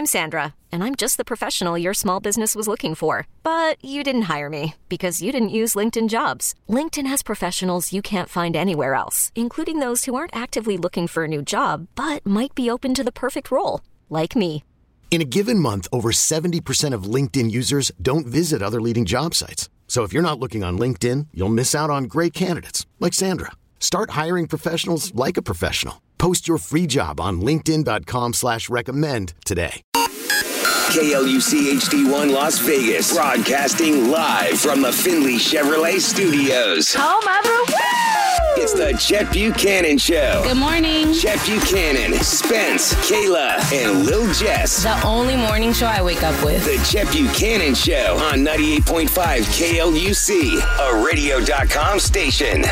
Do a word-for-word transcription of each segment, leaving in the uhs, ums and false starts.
I'm Sandra, and I'm just the professional your small business was looking for. But you didn't hire me because you didn't use LinkedIn Jobs. LinkedIn has professionals you can't find anywhere else, including those who aren't actively looking for a new job, but might be open to the perfect role, like me. In a given month, over seventy percent of LinkedIn users don't visit other leading job sites. So if you're not looking on LinkedIn, you'll miss out on great candidates like Sandra. Start hiring professionals like a professional. Post your free job on linkedin.com slash recommend today. K L U C H D one Las Vegas, broadcasting live from the Findlay Chevrolet Studios. Home of the Woo! It's the Chet Buchanan Show. Good morning. Chet Buchanan, Spence, Kayla, and Lil Jess. The only morning show I wake up with. The Chet Buchanan Show on ninety-eight point five K L U C, a radio dot com station.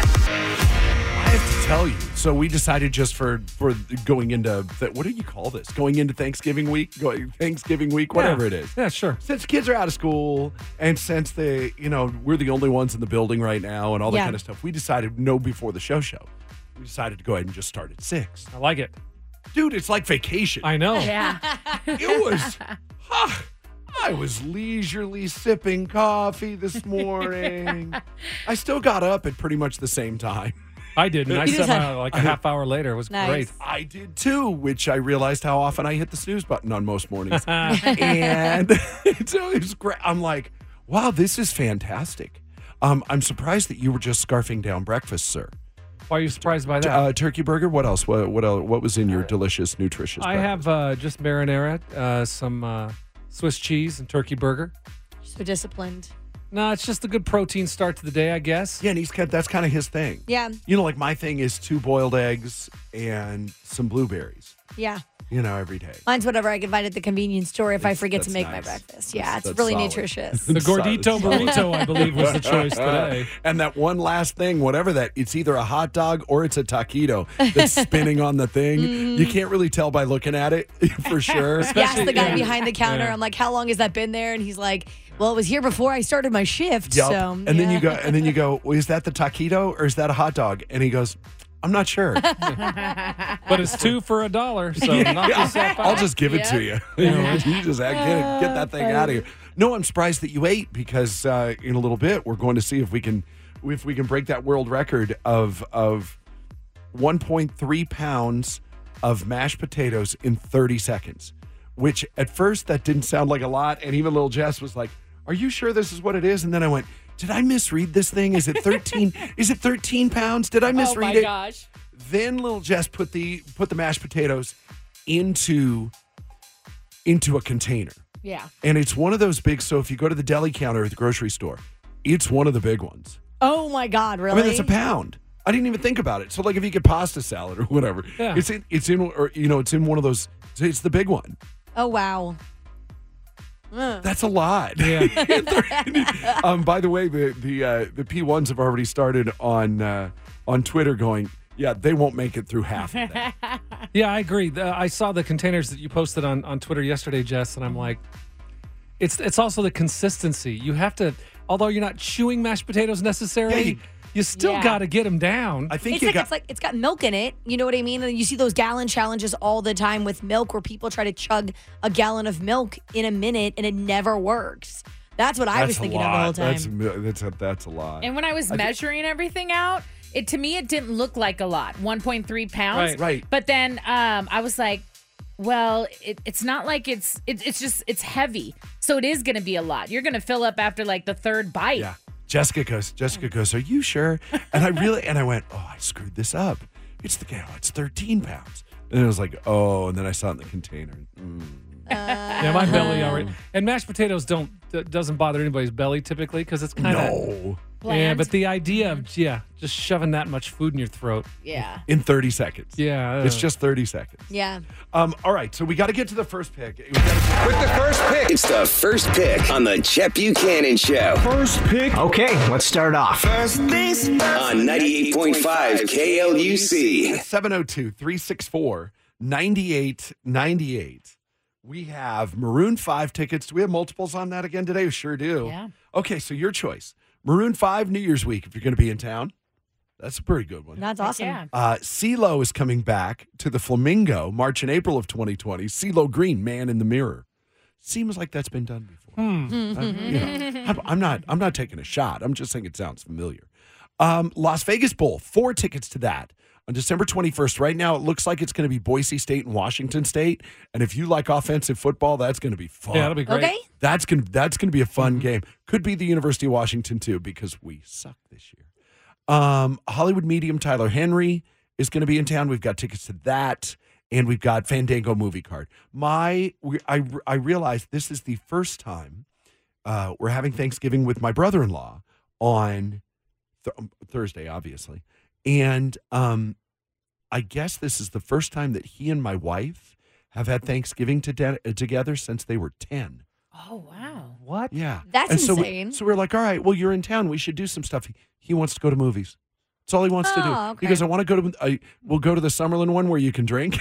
I have to tell you, so we decided just for for going into th- what do you call this? Going into Thanksgiving week, going Thanksgiving week, whatever yeah. it is. Yeah, sure. Since kids are out of school, and since they, you know, we're the only ones in the building right now, and all that Yeah. kind of stuff, we decided no before the show show. We decided to go ahead and just start at six. I like it. Dude, it's like vacation. I know. Yeah. It was. Huh, I was leisurely sipping coffee this morning. I still got up at pretty much the same time. I did, and I You just somehow, had- like a half hour later, it was Nice. great. I did too, which I realized how often I hit the snooze button on most mornings. and so it was great. I'm like, wow, this is fantastic. Um, I'm surprised that you were just scarfing down breakfast, sir. Why are you surprised by that? Uh, turkey burger. What else? What what else? What was in your delicious, nutritious? I breakfast? have uh, just marinara, uh, some uh, Swiss cheese, and turkey burger. So disciplined. No, it's just a good protein start to the day, I guess. Yeah, and he's got, that's kind of his thing. Yeah. You know, like my thing is two boiled eggs and some blueberries. Yeah. You know, every day. Mine's whatever I can find at the convenience store if I That's- forget to that's make my nice. breakfast. Yeah, That's- it's that's really solid. nutritious. The gordito Solid. burrito, I believe, was the choice today. And that one last thing, whatever that, it's either a hot dog or it's a taquito that's spinning on the thing. You can't really tell by looking at it for sure. I asked the guy yeah. behind the counter, Yeah. I'm like, how long has that been there? And he's like, well, it was here before I started my shift. Yup. So, and then yeah. you go, and then you go, well, is that the taquito or is that a hot dog? And he goes, I'm not sure. But it's two for a dollar, so knock yourself out. I'll just give it to you. you just uh, get, it, get that thing out of here. No, I'm surprised that you ate because uh, in a little bit we're going to see if we can if we can break that world record of of one point three pounds of mashed potatoes in thirty seconds. Which at first that didn't sound like a lot, and even little Jess was like, "Are you sure this is what it is?" And then I went, "Did I misread this thing? Is it thirteen? Is it thirteen pounds? Did I misread it?" gosh. Then little Jess put the put the mashed potatoes into into a container. Yeah. And it's one of those big, so if you go to the deli counter at the grocery store, it's one of the big ones. Oh my God, really? I mean, it's a pound. I didn't even think about it. So like if you get pasta salad or whatever, Yeah. it's in it's in or you know, it's in one of those, it's the big one. Oh, wow. That's a lot. Yeah. um, by the way, the the uh, the P ones have already started on uh, on Twitter going, yeah, they won't make it through half of that. Yeah, I agree. The, I saw the containers that you posted on, on Twitter yesterday, Jess, and I'm like, it's it's also the consistency. You have to, although you're not chewing mashed potatoes necessarily, Yeah, you- you, still Yeah. got to get them down. I think It's you like, got it's like it's got milk in it. You know what I mean? And you see those gallon challenges all the time with milk where people try to chug a gallon of milk in a minute and it never works. That's what I that's was a thinking of the lot. whole time. That's a, that's a, that's a lot. And when I was measuring everything out, it to me it didn't look like a lot, one point three pounds. Right. Right. But then um, I was like, well, it, it's not like it's it, it's just it's heavy, so it is going to be a lot. You're going to fill up after like the third bite. Yeah. Jessica goes, Jessica goes, are you sure? And I really, and I went, oh, I screwed this up. It's the, oh, it's thirteen pounds. And I was like, oh, and then I saw it in the container. Mm. yeah, my belly already. And mashed potatoes don't d- doesn't bother anybody's belly typically because it's kind of No. yeah. Bland. But the idea of yeah, just shoving that much food in your throat. Yeah. In thirty seconds. Yeah, uh, It's just thirty seconds. Yeah. Um, all right, so we got to get to the first pick. We gotta- With the first pick, it's the first pick on the Chet Buchanan Show First pick. Okay, let's start off. on ninety-eight point five K L U C. seven oh two, three six four, nine eight nine eight. We have Maroon five tickets. Do we have multiples on that again today? We sure do. Yeah. Okay, so your choice. Maroon five, New Year's week, if you're going to be in town. That's a pretty good one. That's awesome. Yeah. Uh, CeeLo is coming back to the Flamingo March and April of twenty twenty. CeeLo Green, Man in the Mirror. Seems like that's been done before. Hmm. I- you know, I'm, I'm not. I'm not taking a shot. I'm just saying it sounds familiar. Um, Las Vegas Bowl. Four tickets to that on December twenty-first. Right now, it looks like it's going to be Boise State and Washington State. And if you like offensive football, that's going to be fun. Yeah, that'll be great. Okay. That's gonna that's gonna be a fun game. Could be the University of Washington too, because we suck this year. Um, Hollywood medium Tyler Henry is going to be in town. We've got tickets to that, and we've got Fandango movie card. My, we, I I realized this is the first time uh, we're having Thanksgiving with my brother-in-law on th- Thursday, obviously, and um, I guess this is the first time that he and my wife have had Thanksgiving to de- together since they were ten. Oh, wow. What? Yeah. That's and so insane. We, so we're like, all right, well, you're in town. We should do some stuff. He, he wants to go to movies. That's all he wants to do. Oh, okay. He goes, I want to go to, I, we'll go to the Summerlin one where you can drink.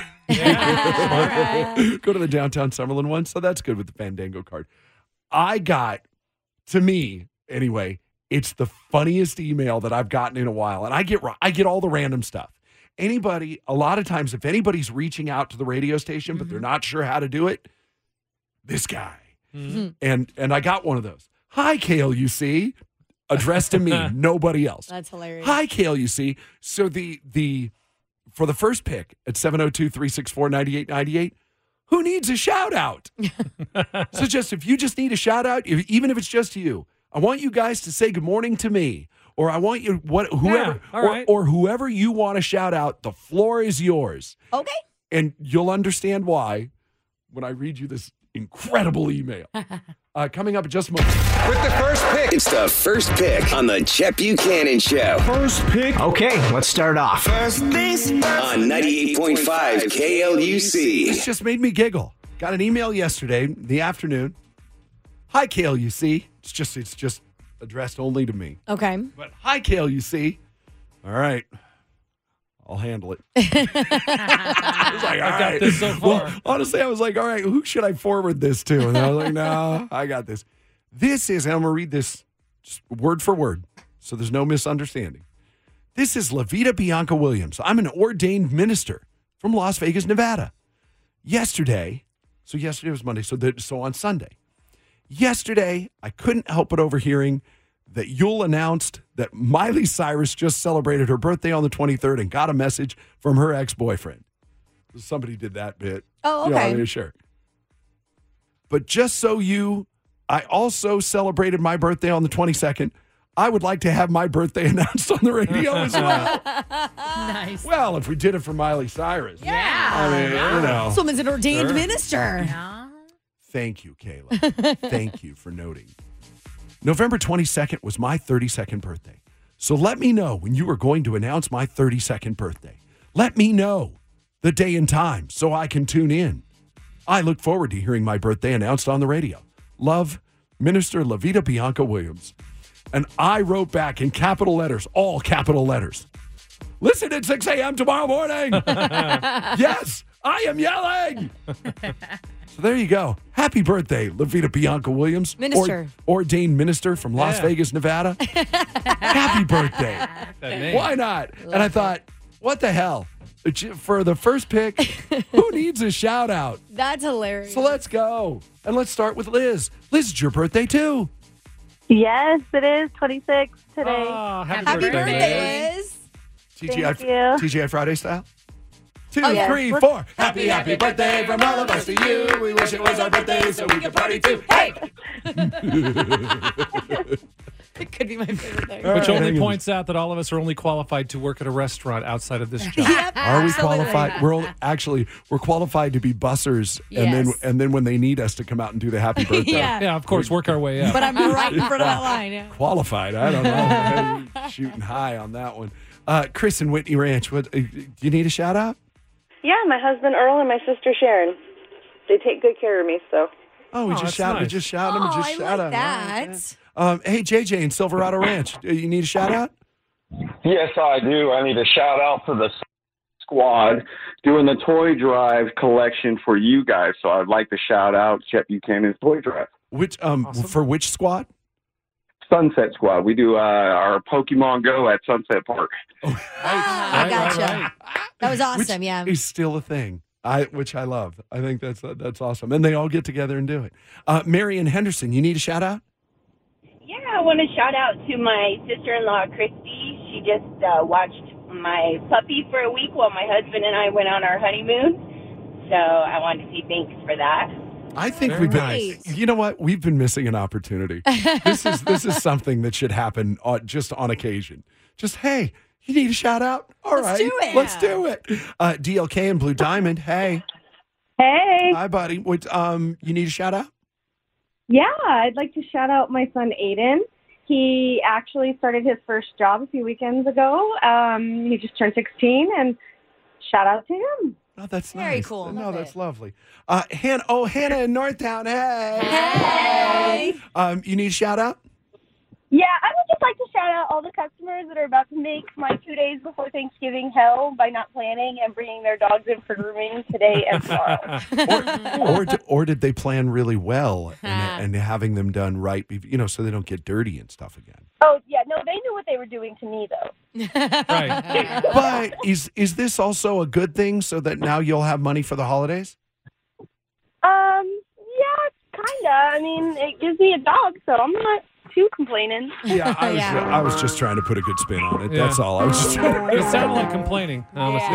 Yeah. Go to the downtown Summerlin one. So that's good with the Fandango card. I got, to me, anyway, it's the funniest email that I've gotten in a while. And I get, I get all the random stuff. Anybody, a lot of times, if anybody's reaching out to the radio station, but they're not sure how to do it, this guy. Mm-hmm. And and I got one of those. Hi, K L U C, addressed to me, nobody else. That's hilarious. Hi, K L U C. So the the for the first pick at seven oh two, three six four, nine eight nine eight, who needs a shout out? So just if you just need a shout out, if, even if it's just you, I want you guys to say good morning to me, or I want you what whoever Yeah, all or, right. or whoever you want to shout out. The floor is yours, Okay. and you'll understand why when I read you this incredible email. Uh, coming up in just a moment. With the first pick. It's the first pick on the Chet Buchanan Show. First pick. Okay, let's start off. On ninety-eight point five K L U C. This just made me giggle. Got an email yesterday, in the afternoon. Hi, K L U C. It's just it's just addressed only to me. Okay. But hi, K L U C. All right. I'll handle it. I was like, all got right. this so far. Well, honestly, I was like, all right, who should I forward this to? And I was like, no, I got this. This is, and I'm going to read this just word for word so there's no misunderstanding. This is Lavita Bianca Williams. I'm an ordained minister from Las Vegas, Nevada. Yesterday, so yesterday was Monday, so, the, so on Sunday. Yesterday, I couldn't help but overhearing that Yule announced that Miley Cyrus just celebrated her birthday on the twenty-third and got a message from her ex-boyfriend. Somebody did that bit. Oh, You know, okay. I mean, sure. But just so you, I also celebrated my birthday on the twenty-second. I would like to have my birthday announced on the radio as well. Nice. Well, if we did it for Miley Cyrus. Yeah. I mean, you know. This woman's an ordained Sure. minister. Yeah. Thank you, Kayla. Thank you for noting. November twenty-second was my thirty-second birthday. So let me know when you are going to announce my thirty-second birthday. Let me know the day and time so I can tune in. I look forward to hearing my birthday announced on the radio. Love, Minister Lavita Bianca Williams. And I wrote back in capital letters, all capital letters. Listen at six a.m. tomorrow morning. Yes, I am yelling. So there you go. Happy birthday, Lavita Bianca Williams. Minister. Or, ordained minister from Las Yeah. Vegas, Nevada. Happy birthday. That name. Why not? and I thought, what the hell? For the first pick, who needs a shout out? That's hilarious. So let's go. And let's start with Liz. Liz, it's your birthday too. Yes, it is twenty-six today. Oh, happy, Happy birthday. birthday, Liz. T G I, Thank you. T G I Friday style. Two, Oh, yeah. three, four. Happy, happy birthday from all of us to you. We wish it was our birthday so we could party too. Hey! It could be my favorite thing. All Which right, only hang on. points out that all of us are only qualified to work at a restaurant outside of this job. Yep, Are we absolutely. qualified? We're only, actually we're qualified to be bussers, and then Yes. and then when they need us to come out and do the happy birthday, Yeah. Yeah, of course, work our way up. But I'm right in front of that line. Yeah. qualified. I don't know, shooting high on that one. Uh, Chris and Whitney Ranch. What? Uh, do you need a shout out? Yeah, my husband Earl and my sister Sharon. They take good care of me, so. Oh, we Oh, just that's shout. We nice. just shout them. Oh, Just I shout like out. that. Um, hey, J J in Silverado Ranch. Do you need a shout out? Yes, I do. I need a shout out to the squad doing the toy drive collection for you guys. So I'd like to shout out Chet Buchanan's toy drive. Which um Awesome. for which squad? Sunset Squad. We do uh, our Pokemon Go at Sunset Park. Oh, I gotcha. That was awesome. Which yeah. is still a thing. I, which I love. I think that's uh, that's awesome. And they all get together and do it. Uh, Marion Henderson, you need a shout out? Yeah, I want to shout out to my sister-in-law, Christy. She just uh, watched my puppy for a week while my husband and I went on our honeymoon. So I wanted to say thanks for that. I think Very we've been, nice. you know what? We've been missing an opportunity. this is this is something that should happen on, just on occasion. Just, hey, you need a shout out? All Let's right, do it. let's do it. Uh, D L K and Blue Diamond, hey. Hey. Hi, buddy. What, um, you need a shout out? Yeah, I'd like to shout out my son Aiden. He actually started his first job a few weekends ago. Um, he just turned sixteen, and shout out to him. Oh, that's Very nice. cool. No, Love that's it. lovely. Uh, Hannah, oh, Hannah in Northtown, hey. Hey. Um, you need a shout out? Yeah, I would just like to shout out all the customers that are about to make my two days before Thanksgiving hell by not planning and bringing their dogs in for grooming today and tomorrow. or, d- or did they plan really well and, and having them done right, be- you know, so they don't get dirty and stuff again? Oh, yeah, no, they knew what they were doing to me, though. Right. But is is this also a good thing so that now you'll have money for the holidays? Um, yeah, kind of. I mean, it gives me a dog, so I'm not too complaining. Yeah, I was, Yeah. I was just trying to put a good spin on it. Yeah. That's all. I was just trying It sounded like complaining, honestly.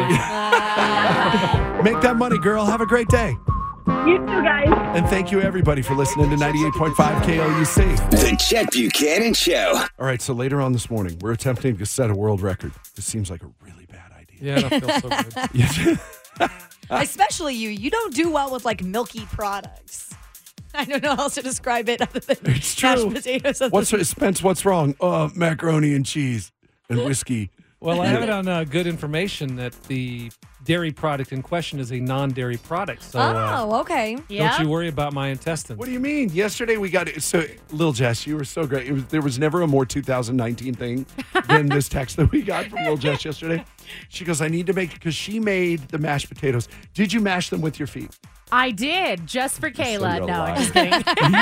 to make that money, girl. Have a great day. You too, guys. And thank you, everybody, for listening to ninety-eight point five K O U C. The Chet Buchanan Show. All right, so later on this morning, we're attempting to set a world record. This seems like a really bad idea. Yeah, that feels so good. Yeah. Especially you. You don't do well with like milky products. I don't know how else to describe it other than It's true. mashed potatoes. What's Spence? What's wrong? Uh, macaroni and cheese and whiskey. Well, I have it on uh, good information that the dairy product in question is a non-dairy product. So uh, Oh, okay. Yeah. don't you worry about my intestines. What do you mean? Yesterday we got it. So, Lil Jess, you were so great. It was, there was never a more two thousand nineteen thing than this text that we got from Lil Jess yesterday. She goes, I need to make, because she made the mashed potatoes. Did you mash them with your feet? I did, just for Kayla. you're No, lying. I'm just kidding.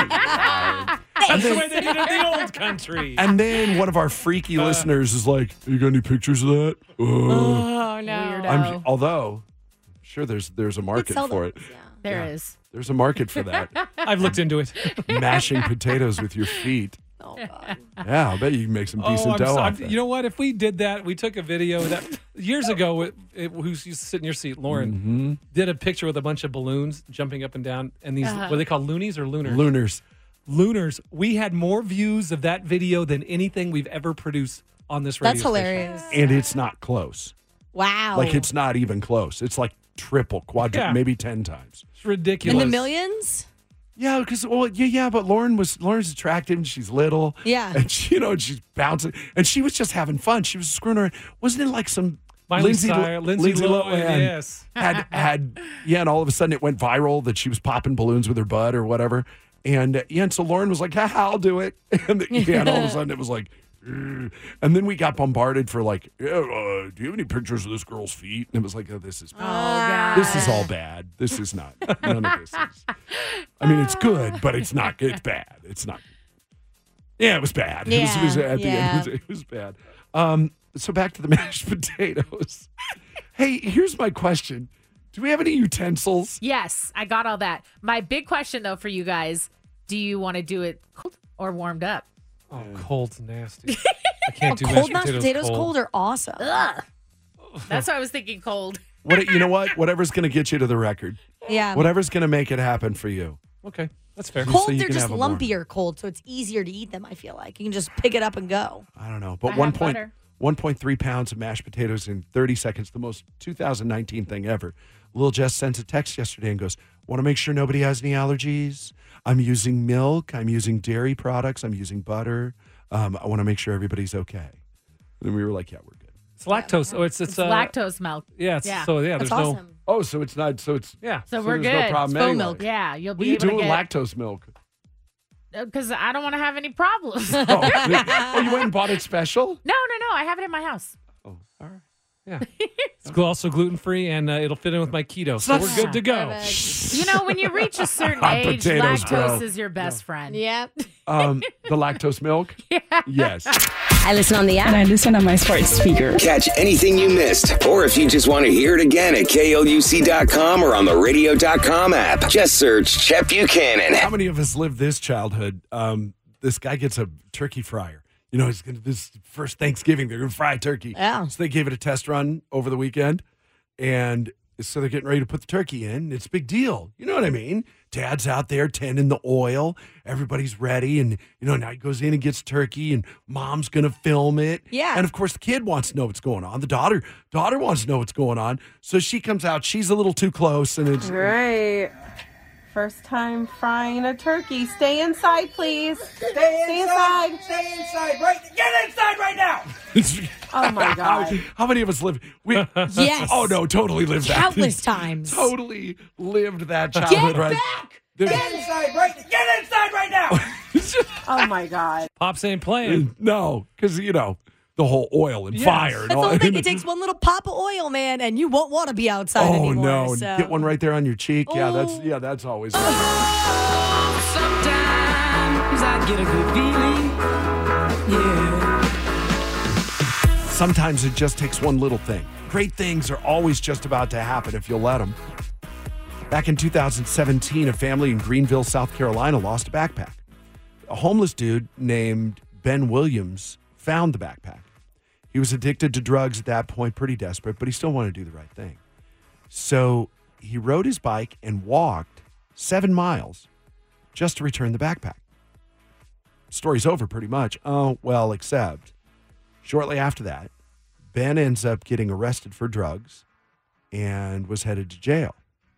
That's the way they did it in the old country. And then one of our freaky listeners is like, you got any pictures of that? Uh, Oh, no. Weirdo. I'm, although, I'm sure there's there's a market Sell for them. it. Yeah. There Yeah. is. There's a market for that. I've looked into it. Mashing potatoes with your feet. Oh, God. Yeah, I'll bet you can make some decent Oh, I'm dough so- off I'm- that. you know what? If we did that, we took a video that years ago. It, it, who's used to sit in your seat, Lauren, Mm-hmm. did a picture with a bunch of balloons jumping up and down, and these Uh-huh. what are they called, loonies or lunars? Lunars. Lunars. We had more views of that video than anything we've ever produced on this radio That's station. hilarious. And it's not close. Wow. Like, it's not even close. It's like triple, quadruple, Yeah. maybe ten times. It's ridiculous. in the millions? Yeah, because, well, yeah, yeah, but Lauren was, Lauren's attractive and she's little. Yeah. And, she, you know, and she's bouncing. And she was just having fun. She was screwing around. Wasn't it like some Miley Lindsay, Cyrus, Lindsay Lohan, Lohan yes. had, had, yeah, and all of a sudden it went viral that she was popping balloons with her butt or whatever. And, uh, yeah, and so Lauren was like, ha, I'll do it. And, yeah, and all of a sudden it was like, "Ugh." And then we got bombarded for like, yeah, uh, do you have any pictures of this girl's feet? And it was like, oh, this is Oh, God. this is all bad. This is not. None of this is. I mean, it's good, but it's not good. It's bad. It's not. Yeah, it was bad. It, was, it was Yeah, at the yeah. end. It was, it was bad. Um, so back to the mashed potatoes. Hey, here's my question: do we have any utensils? Yes, I got all that. My big question, though, for you guys, do you want to do it cold or warmed up? Oh, cold's nasty. I can't do Oh, mashed cold mashed potatoes, potatoes cold. cold are awesome. Ugh. That's why I was thinking cold. What you know? What? Whatever's going to get you to the record. Yeah. Whatever's going to make it happen for you. Okay, that's fair. Cold, so you they're can just have a warm- lumpier cold, so it's easier to eat them, I feel like. You can just pick it up and go. I don't know, but I one have point butter. one point three pounds of mashed potatoes in thirty seconds, the most two thousand nineteen thing ever. Lil Jess sends a text yesterday and goes, "Want to make sure nobody has any allergies? I'm using milk. I'm using dairy products. I'm using butter. Um, I want to make sure everybody's okay." And then we were like, "Yeah, we're good." It's lactose. Oh, it's it's, It's uh, lactose milk. Yeah, it's, Yeah. so yeah, That's there's no. awesome. Oh, so it's not. So it's Yeah. So, so we're there's good. no problem It's faux anyway. milk. Yeah, you'll What be are you able to doing with get lactose milk? because I don't want to have any problems. Oh, no, oh, you went and bought it special? no, no. I have it in my house. Oh, all right. Yeah. It's glu- also gluten free and uh, it'll fit in with my keto, so we're good to go. You know, when you reach a certain Hot age, potatoes, lactose bro. is your best friend. Yep. Um, the lactose milk? Yeah. Yes. I listen on the app. And I listen on my smart speaker. Catch anything you missed, or if you just want to hear it again at K L U C dot com or on the radio dot com app. Just search Chet Buchanan. How many of us lived this childhood? Um, this guy gets a turkey fryer. You know, he's gonna, this first Thanksgiving, they're going to fry turkey. Yeah. So they gave it a test run over the weekend, and so they're getting ready to put the turkey in. It's a big deal. You know what I mean? Dad's out there tending the oil. Everybody's ready. And, you know, now he goes in and gets turkey, and mom's going to film it. Yeah. And, of course, the kid wants to know what's going on. The daughter daughter wants to know what's going on. So she comes out. She's a little too close. And it's Right. First time frying a turkey. Stay inside, please. Stay, Stay inside. inside. Stay inside. Right. Get inside right now. Oh, my God. How, how many of us live? We, Yes. Oh, no, totally lived that. Countless times. Totally lived that childhood. Get right? back. There- Get inside right. Get inside right now. Oh, my God. Pops ain't playing. No, because, you know, the whole oil and Yes. fire. And That's the all whole thing. It takes one little pop of oil, man, and you won't want to be outside Oh anymore. no! So. Get one right there on your cheek. Yeah, that's Oh. yeah, that's always. Sometimes I get a good feeling. Yeah. Sometimes it just takes one little thing. Great things are always just about to happen if you'll let them. Back in two thousand seventeen, a family in Greenville, South Carolina, lost a backpack. A homeless dude named Ben Williams found the backpack. He was addicted to drugs at that point, pretty desperate, but he still wanted to do the right thing. So he rode his bike and walked seven miles just to return the backpack. Story's over pretty much. Oh, well, except shortly after that, Ben ends up getting arrested for drugs and was headed to jail.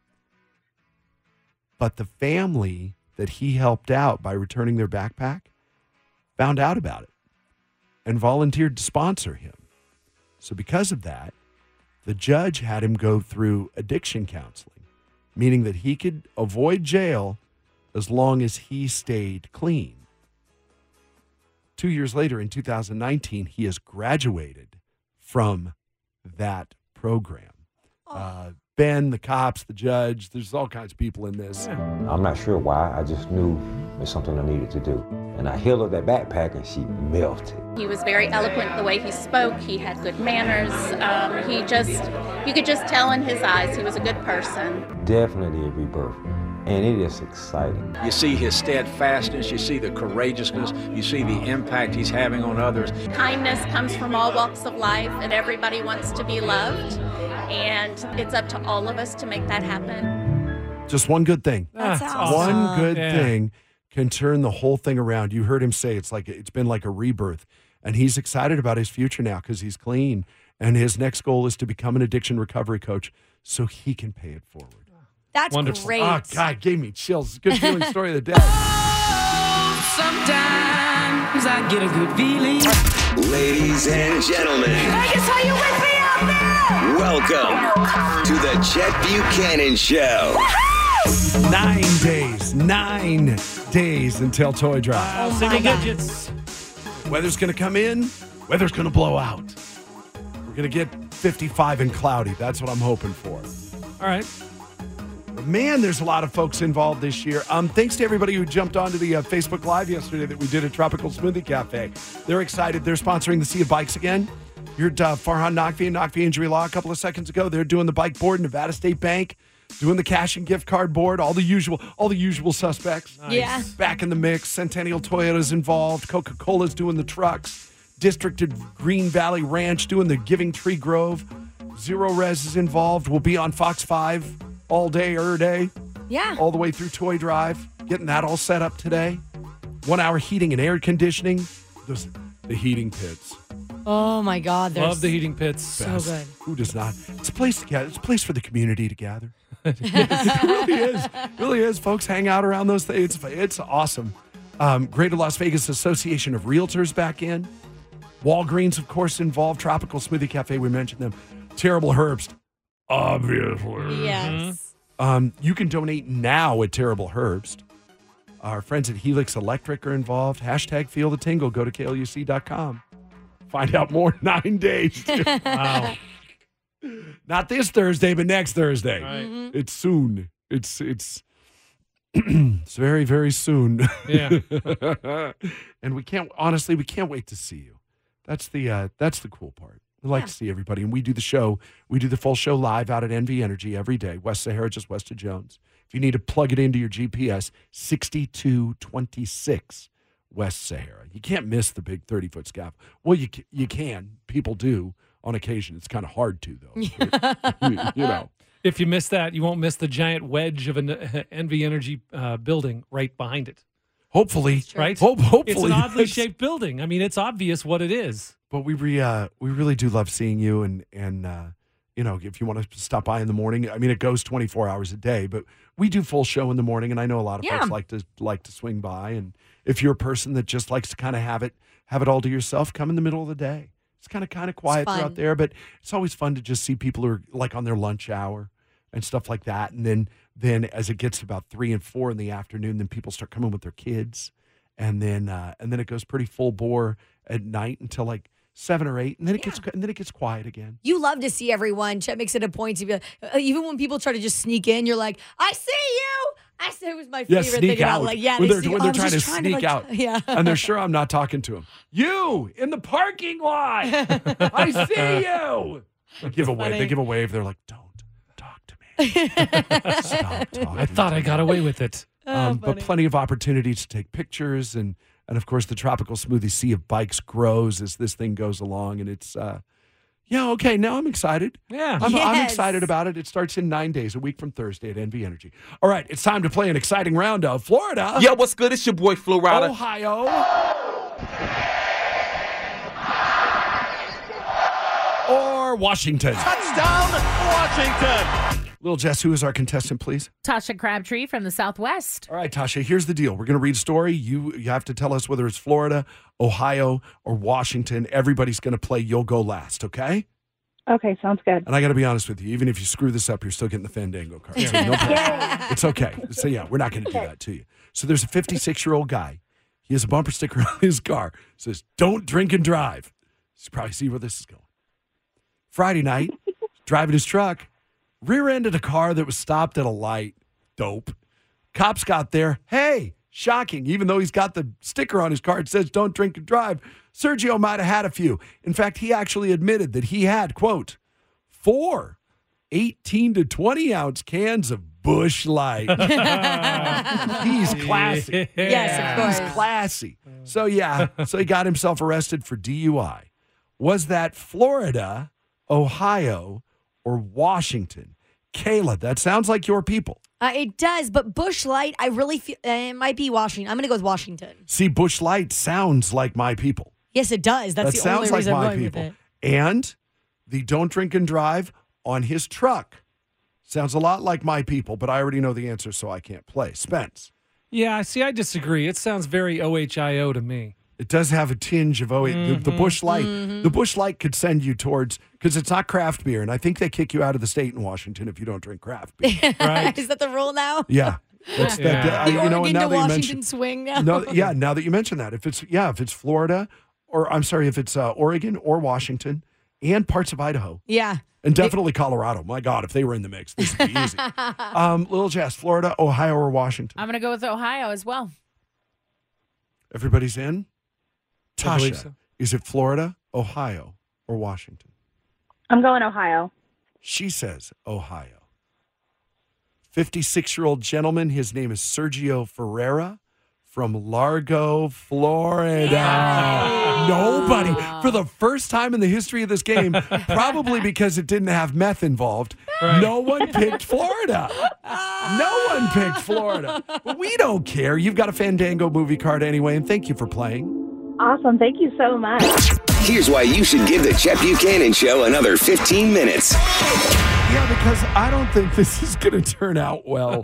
But the family that he helped out by returning their backpack found out about it and volunteered to sponsor him. So because of that, the judge had him go through addiction counseling, meaning that he could avoid jail as long as he stayed clean. Two years later, in two thousand nineteen, he has graduated from that program. Uh, Ben, the cops, the judge, there's all kinds of people in this. I'm not sure why. I just knew it's something I needed to do. And I held up that backpack and she melted. He was very eloquent the way he spoke. He had good manners. Um, he just, you could just tell in his eyes he was a good person. Definitely a rebirth. And it is exciting. You see his steadfastness, you see the courageousness, you see the impact he's having on others. Kindness comes from all walks of life, and everybody wants to be loved. And it's up to all of us to make that happen. Just one good thing. That's That's awesome. One good Yeah. thing can turn the whole thing around. You heard him say it's like it's been like a rebirth, and he's excited about his future now because he's clean. And his next goal is to become an addiction recovery coach so he can pay it forward. That's Wonderful. great. Oh, God, gave me chills. Good feeling story of the day. Sometimes I get a good feeling. Ladies and gentlemen, Vegas, are you with me out there? welcome to the Chet Buchanan Show. Nine days, nine days until Toy Drive. Oh Single my God. digits. Weather's going to come in, weather's going to blow out. We're going to get fifty-five and cloudy. That's what I'm hoping for. All right. Man, there's a lot of folks involved this year. Um, thanks to everybody who jumped onto the uh, Facebook Live yesterday that we did at Tropical Smoothie Cafe. They're excited. They're sponsoring the Sea of Bikes again. You heard uh, Farhan Naqvi and Naqvi Injury Law a couple of seconds ago. They're doing the bike board, Nevada State Bank, doing the cash and gift card board, all the usual, all the usual suspects. Nice. Yeah. Back in the mix. Centennial Toyota's involved. Coca-Cola's doing the trucks. District of Green Valley Ranch doing the Giving Tree Grove. Zero Res is involved. We'll be on Fox five all day, er day, Yeah. all the way through Toy Drive. Getting that all set up today. One hour heating and air conditioning. Those, the heating pits. Oh my God. They're Love the heating pits. so Best. good. Who does not? It's a place to gather. It's a place for the community to gather. it really is. It really is. Folks hang out around those things. It's, it's awesome. Um, Greater Las Vegas Association of Realtors back in. Walgreens, of course, involved. Tropical Smoothie Cafe, we mentioned them. Terrible Herbst, obviously. Yes. Um, you can donate now at Terrible Herbst. Our friends at Helix Electric are involved. Hashtag Feel the Tingle. Go to K L U C dot com. Find out more. Nine days. Wow. Not this Thursday, but next Thursday. Right. It's soon. It's it's It's very, very soon. Yeah. And we can't, honestly, we can't wait to see you. That's the uh, that's the cool part. We like Yeah. to see everybody. And we do the show, we do the full show live out at N V Energy every day. West Sahara, just west of Jones. If you need to plug it into your G P S, sixty-two twenty-six West Sahara. You can't miss the big thirty-foot scaffold. Well, you, ca- you can. People do on occasion. It's kind of hard to, though. you know. If you miss that, you won't miss the giant wedge of an N V Energy uh, building right behind it. Hopefully. Right? Hope, hopefully. It's an oddly yes. shaped building. I mean, it's obvious what it is. But we re, uh, we really do love seeing you, and and uh, you know, if you want to stop by in the morning, I mean, it goes twenty-four hours a day, but we do full show in the morning, and I know a lot of Yeah. folks like to like to swing by, and if you're a person that just likes to kind of have it have it all to yourself, come in the middle of the day. It's kind of kind of quiet fun. throughout there, but it's always fun to just see people who are like on their lunch hour and stuff like that, and then then as it gets to about three and four in the afternoon, then people start coming with their kids. And then, uh, and then it goes pretty full bore at night until like seven or eight, and then it gets, and then it gets quiet again. You love to see everyone. Chet makes it a point to be, uh, even when people try to just sneak in, you're like, I see you. I say it was my Yeah, favorite sneak thing out. about, like, yeah, when they they're see- when oh, they're I'm trying to just to, sneak like, out, yeah, and they're sure I'm not talking to them. You in the parking lot. I see you. They give a wave. funny. They give a wave. They're like, don't talk to me. Stop talking. I thought I got away with it. Um, but plenty of opportunities to take pictures, and and of course the tropical smoothie sea of bikes grows as this thing goes along, and it's uh, yeah, okay. Now I'm excited. Yeah, I'm, I'm Yes. excited about it. It starts in nine days, a week from Thursday at N V Energy. All right, it's time to play an exciting round of Florida. Yo, what's good? It's your boy Flo Rida. Ohio. Or Washington. Touchdown, Washington. Little Jess, who is our contestant, please? Tasha Crabtree from the Southwest. All right, Tasha, here's the deal. We're going to read a story. You you have to tell us whether it's Florida, Ohio, or Washington. Everybody's going to play. You'll go last, okay? Okay, sounds good. And I got to be honest with you. Even if you screw this up, you're still getting the Fandango card. So no problem. It's okay. So, yeah, we're not going to do that to you. So there's a fifty-six-year-old guy. He has a bumper sticker on his car. It says, don't drink and drive. You probably see where this is going. Friday night, driving his truck, rear-ended a car that was stopped at a light. Dope. Cops got there. Hey, shocking. Even though he's got the sticker on his car, it says don't drink and drive. Sergio might have had a few. In fact, he actually admitted that he had, quote, four eighteen to twenty ounce cans of Busch Light. He's classy. Yes, of course. He's classy. So, yeah, so he got himself arrested for D U I. Was that Florida, Ohio, or Washington? Kayla, that sounds like your people. Uh, it does, but Busch Light, I really feel uh, it might be Washington. I'm going to go with Washington. See, Busch Light sounds like my people. Yes, it does. That's that the sounds only like reason I'm my going people. with it. And the don't drink and drive on his truck sounds a lot like my people, but I already know the answer, so I can't play. Spence. Yeah, see, I disagree. It sounds very O H I O to me. It does have a tinge of oh, Mm-hmm. the, the Busch Light. The Busch Light could send you towards, because it's not craft beer, and I think they kick you out of the state in Washington if you don't drink craft beer. Right. Is that the rule now? Yeah. That's Yeah. that. The I- you know, Oregon now to that you Washington mention, swing now. no, yeah. Now that you mention that, if it's yeah, if it's Florida, or I'm sorry, if it's uh, Oregon or Washington, and parts of Idaho, Yeah. and definitely Colorado. My God, if they were in the mix, this would be easy. um, Little Jess, Florida, Ohio, or Washington? I'm going to go with Ohio as well. Everybody's in. I believe Tasha, so. is it Florida, Ohio, or Washington? I'm going Ohio. She says Ohio. fifty-six-year-old gentleman. His name is Sergio Ferreira from Largo, Florida. Nobody, for the first time in the history of this game, probably because it didn't have meth involved, no one picked Florida. No one picked Florida. But we don't care. You've got a Fandango movie card anyway, and thank you for playing. Awesome. Thank you so much. Here's why you should give the Chet Buchanan Show another fifteen minutes. Yeah, because I don't think this is going to turn out well.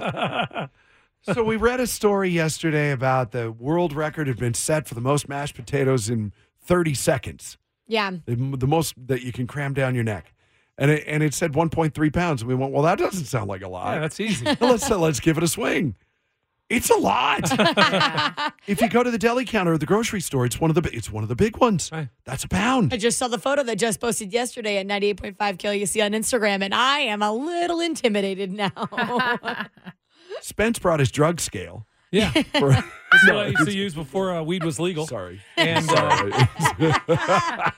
So we read a story yesterday about the world record had been set for the most mashed potatoes in thirty seconds. Yeah. The, the most that you can cram down your neck. And it, and it said one point three pounds. And we went, well, that doesn't sound like a lot. Yeah, that's easy. Well, let's, uh, let's give it a swing. It's a lot. If you go to the deli counter at the grocery store, it's one of the bi- it's one of the big ones. Right. That's a pound. I just saw the photo that Jess posted yesterday at ninety-eight point five K L U C on Instagram, and I am a little intimidated now. Spence brought his drug scale. Yeah. For, That's no, what I used to it's- use before uh, weed was legal. Sorry. And Sorry. uh,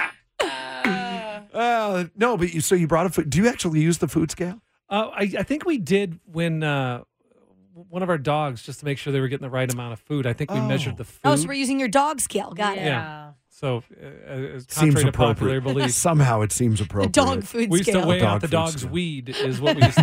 Uh, no, but you, so you brought a food. Do you actually use the food scale? uh, I, I think we did when uh, one of our dogs, just to make sure they were getting the right amount of food. I think we Oh. measured the food. Oh, so we're using your dog scale. Got it. Yeah. So, uh, as Seems contrary to popular appropriate. belief, Somehow it seems appropriate. dog food we used to scale. weigh Dog out the food dog's scale. weed, is what we used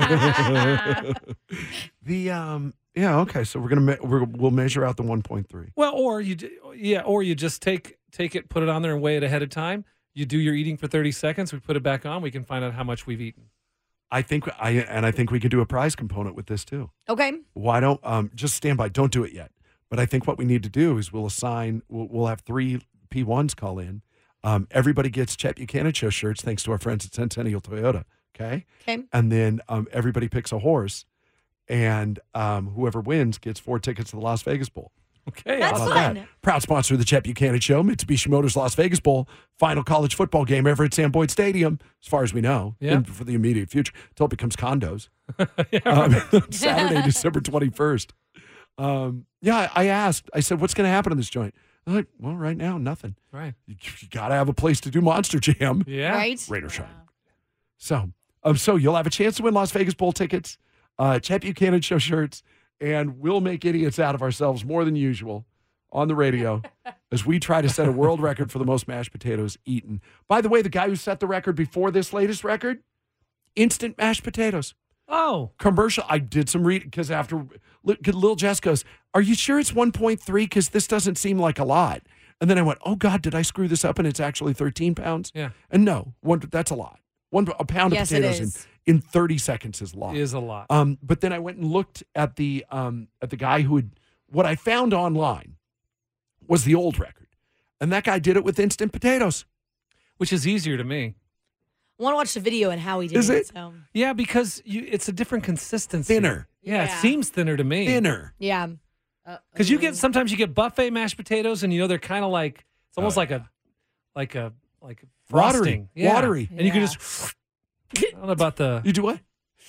to do. The um, yeah, okay. So we're gonna me- we're, we'll measure out the one point three. Well, or you, d- yeah, or you just take take it, put it on there, and weigh it ahead of time. You do your eating for thirty seconds. We put it back on. We can find out how much we've eaten. I think I and I think we could do a prize component with this too. Okay. Why don't um just stand by? Don't do it yet. But I think what we need to do is we'll assign. We'll, we'll have three P ones call in. Um, everybody gets Chet Buchanan Show shirts thanks to our friends at Centennial Toyota. Okay. Okay. And then um, everybody picks a horse, and um, whoever wins gets four tickets to the Las Vegas Bowl. Okay, That's How about fun. that? Proud sponsor of the Chet Buchanan Show, Mitsubishi Motors Las Vegas Bowl, final college football game ever at Sam Boyd Stadium, as far as we know, Yeah. and for the immediate future, until it becomes condos. Yeah, um, right. Saturday, December twenty-first. Um, yeah, I asked, I said, what's going to happen in this joint? I'm like, well, right now, nothing. Right. You, you got to have a place to do Monster Jam. Yeah. Right. Rain or shine. So, um, so you'll have a chance to win Las Vegas Bowl tickets, uh, Chet Buchanan Show shirts, and we'll make idiots out of ourselves more than usual on the radio as we try to set a world record for the most mashed potatoes eaten. By the way, the guy who set the record before this latest record, instant mashed potatoes. Oh. Commercial. I did some reading because after Li- Lil Jess goes, are you sure it's one point three? Because this doesn't seem like a lot. And then I went, oh, God, did I screw this up? And it's actually thirteen pounds? Yeah. And no, one, that's a lot. One A pound Yes, of it potatoes in, is. in thirty seconds is a lot. Is a lot. Um, but then I went and looked at the um, at the guy who had, what I found online was the old record. And that guy did it with instant potatoes. Which is easier to me. I want to watch the video and how he did Is it? So. Yeah, because you, it's a different consistency. Thinner. Yeah, Yeah. it seems thinner to me. Thinner. Yeah. Because you get sometimes you get buffet mashed potatoes, and you know they're kind of like it's almost Oh, like a like a like Watery. frosting, Yeah. Watery. and you can Yeah. just. I don't know about the. You do what?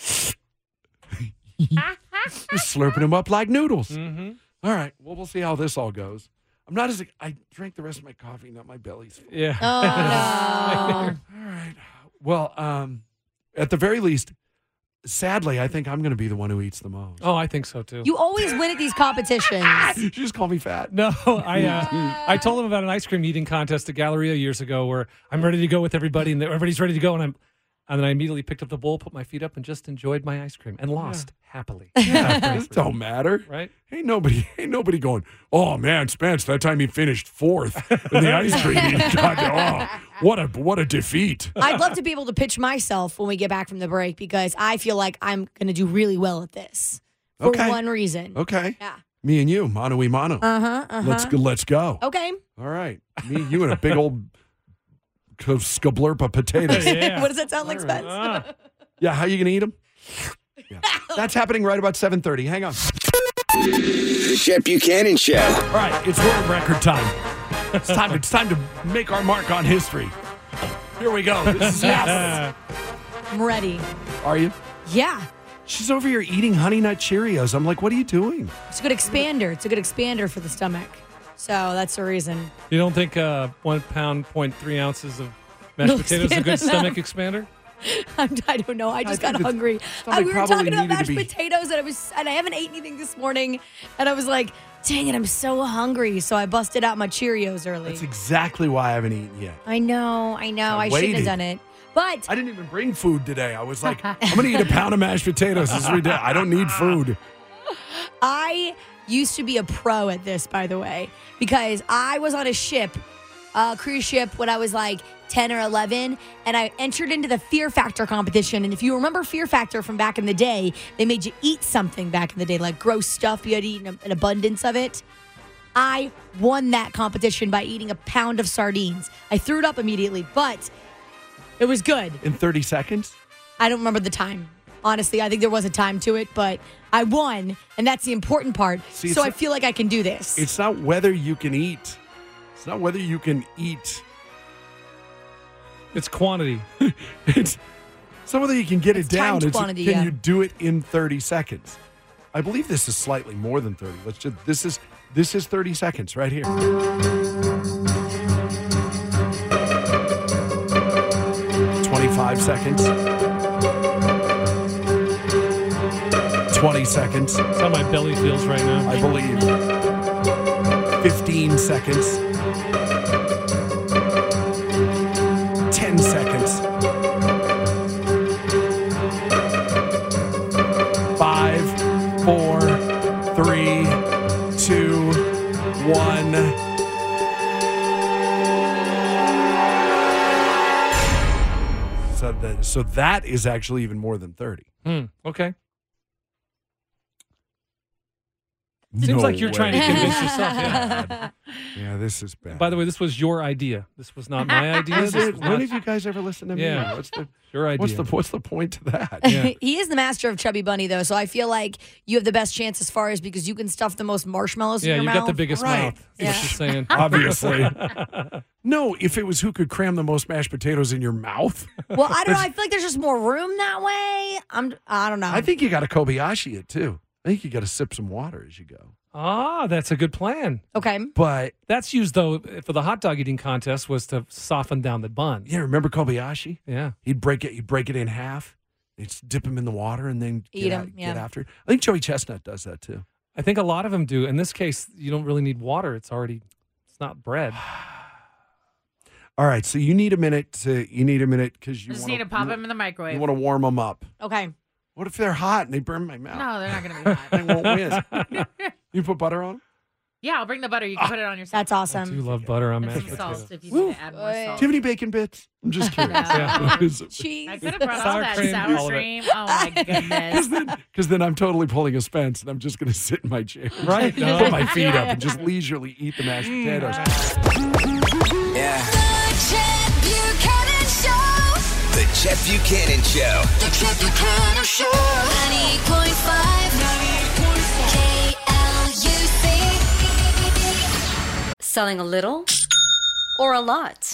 Just slurping them up like noodles. Mhm. All right. Well, we'll see how this all goes. I'm not as I drank the rest of my coffee. Now my belly's full. Yeah. Oh, no. All right. Well, um, at the very least, sadly, I think I'm going to be the one who eats the most. Oh, I think so too. You always win at these competitions. You just call me fat. No, I uh, I told him about an ice cream eating contest at Galleria years ago where I'm ready to go with everybody and everybody's ready to go, and I'm and then I immediately picked up the bowl, put my feet up, and just enjoyed my ice cream and lost happily. It don't matter. Right? Ain't nobody, ain't nobody going, oh man, Spence, that time he finished fourth in the ice cream eating contest. Oh, what a what a defeat. I'd love to be able to pitch myself when we get back from the break because I feel like I'm going to do really well at this for Okay. one reason. Okay. Yeah. Me and you, mano y mano. Uh-huh, uh-huh. Let's go. Let's go. Okay. All right. Me, you, and a big old c- skablurpa potatoes. Yeah. What does that sound like, All right. Spence? Ah. Yeah, how you going to eat them? Yeah. That's happening right about seven thirty. Hang on. The Chet Buchanan Show. All right, it's world record time. It's time. It's time to make our mark on history. Here we go. This is happening. I'm ready. Are you? Yeah. She's over here eating Honey Nut Cheerios. I'm like, what are you doing? It's a good expander. It's a good expander for the stomach. So that's the reason. You don't think uh, one pound point three ounces of mashed No, potatoes is a good expand stomach enough. expander? I'm, I don't know. I just I think got the hungry. stomach I, we were probably talking about needed to mashed be- potatoes, and I was, and I haven't eaten anything this morning, and I was like, "Dang it, I'm so hungry!" So I busted out my Cheerios early. That's exactly why I haven't eaten yet. I know, I know. I I, shouldn't waited. have done it, but I didn't even bring food today. I was like, I'm going to eat a pound of mashed potatoes. This is ridiculous. I don't need food. I used to be a pro at this, by the way, because I was on a ship, a cruise ship, when I was like ten or eleven, and I entered into the Fear Factor competition. And if you remember Fear Factor from back in the day, they made you eat something back in the day, like gross stuff. You had to eat an, an abundance of it. I won that competition by eating a pound of sardines. I threw it up immediately, but it was good. In thirty seconds? I don't remember the time. Honestly, I think there was a time to it, but I won, and that's the important part. See, it's so I not- feel like I can do this. It's not whether you can eat. It's not whether you can eat. It's quantity. It's, it's not whether you can get It's it down. timed It's quantity, can yeah. you do it in thirty seconds? I believe this is slightly more than thirty. Let's just this is this is thirty seconds right here. twenty-five seconds. twenty seconds. That's how my belly feels right now. I believe. fifteen seconds. ten seconds. Five, four, three, two, one. So that, so that is actually even more than thirty. Hmm. Okay. Seems No like you're way. trying to convince yourself. Yeah. Yeah, this is bad. By the way, this was your idea. This was not my idea. Is This it? was When not- have you guys ever listened to me? Yeah. What's the Your idea. What's the what's the point to that? Yeah. He is the master of Chubby Bunny, though, so I feel like you have the best chance as far as because you can stuff the most marshmallows Yeah, in you your got mouth. the biggest Right. mouth. That's what she's saying. Obviously. No, if it was who could cram the most mashed potatoes in your mouth. Well, I don't know. I feel like there's just more room that way. I'm. I don't know. I think you got to Kobayashi it too. I think you got to sip some water as you go. Ah, that's a good plan. Okay. But That's used, though, for the hot dog eating contest was to soften down the bun. yeah, remember Kobayashi? Yeah. He'd break it. He'd break it in half. He'd s- dip him in the water and then Eat get, 'em, out- yeah. get after it. I think Joey Chestnut does that too. I think a lot of them do. In this case, you don't really need water. It's already, it's not bread. All right, so you need a minute to you need a minute because you Just wanna, need to pop you, them in the microwave. you want to warm them up. Okay. What if they're hot and they burn my mouth? No, they're not going to be hot. They won't win. You put butter on them? Yeah, I'll bring the butter. You can put it on your That's I awesome. do love butter on And mashed some potatoes. salt if you Woo. need to add more Boy. Do you salt. have any bacon bits? I'm just curious. Yeah. Cheese. I could have brought all Sour that cream, sour all of it. cream. Oh my goodness. Because then, 'cause then I'm totally pulling a Spence and I'm just going to sit in my chair. Right. Put No. my feet up and just leisurely eat the mashed potatoes. Yeah. The Chet Buchanan Show. The Chet Buchanan Show. ninety-eight point five K L U C. Selling a little or a lot?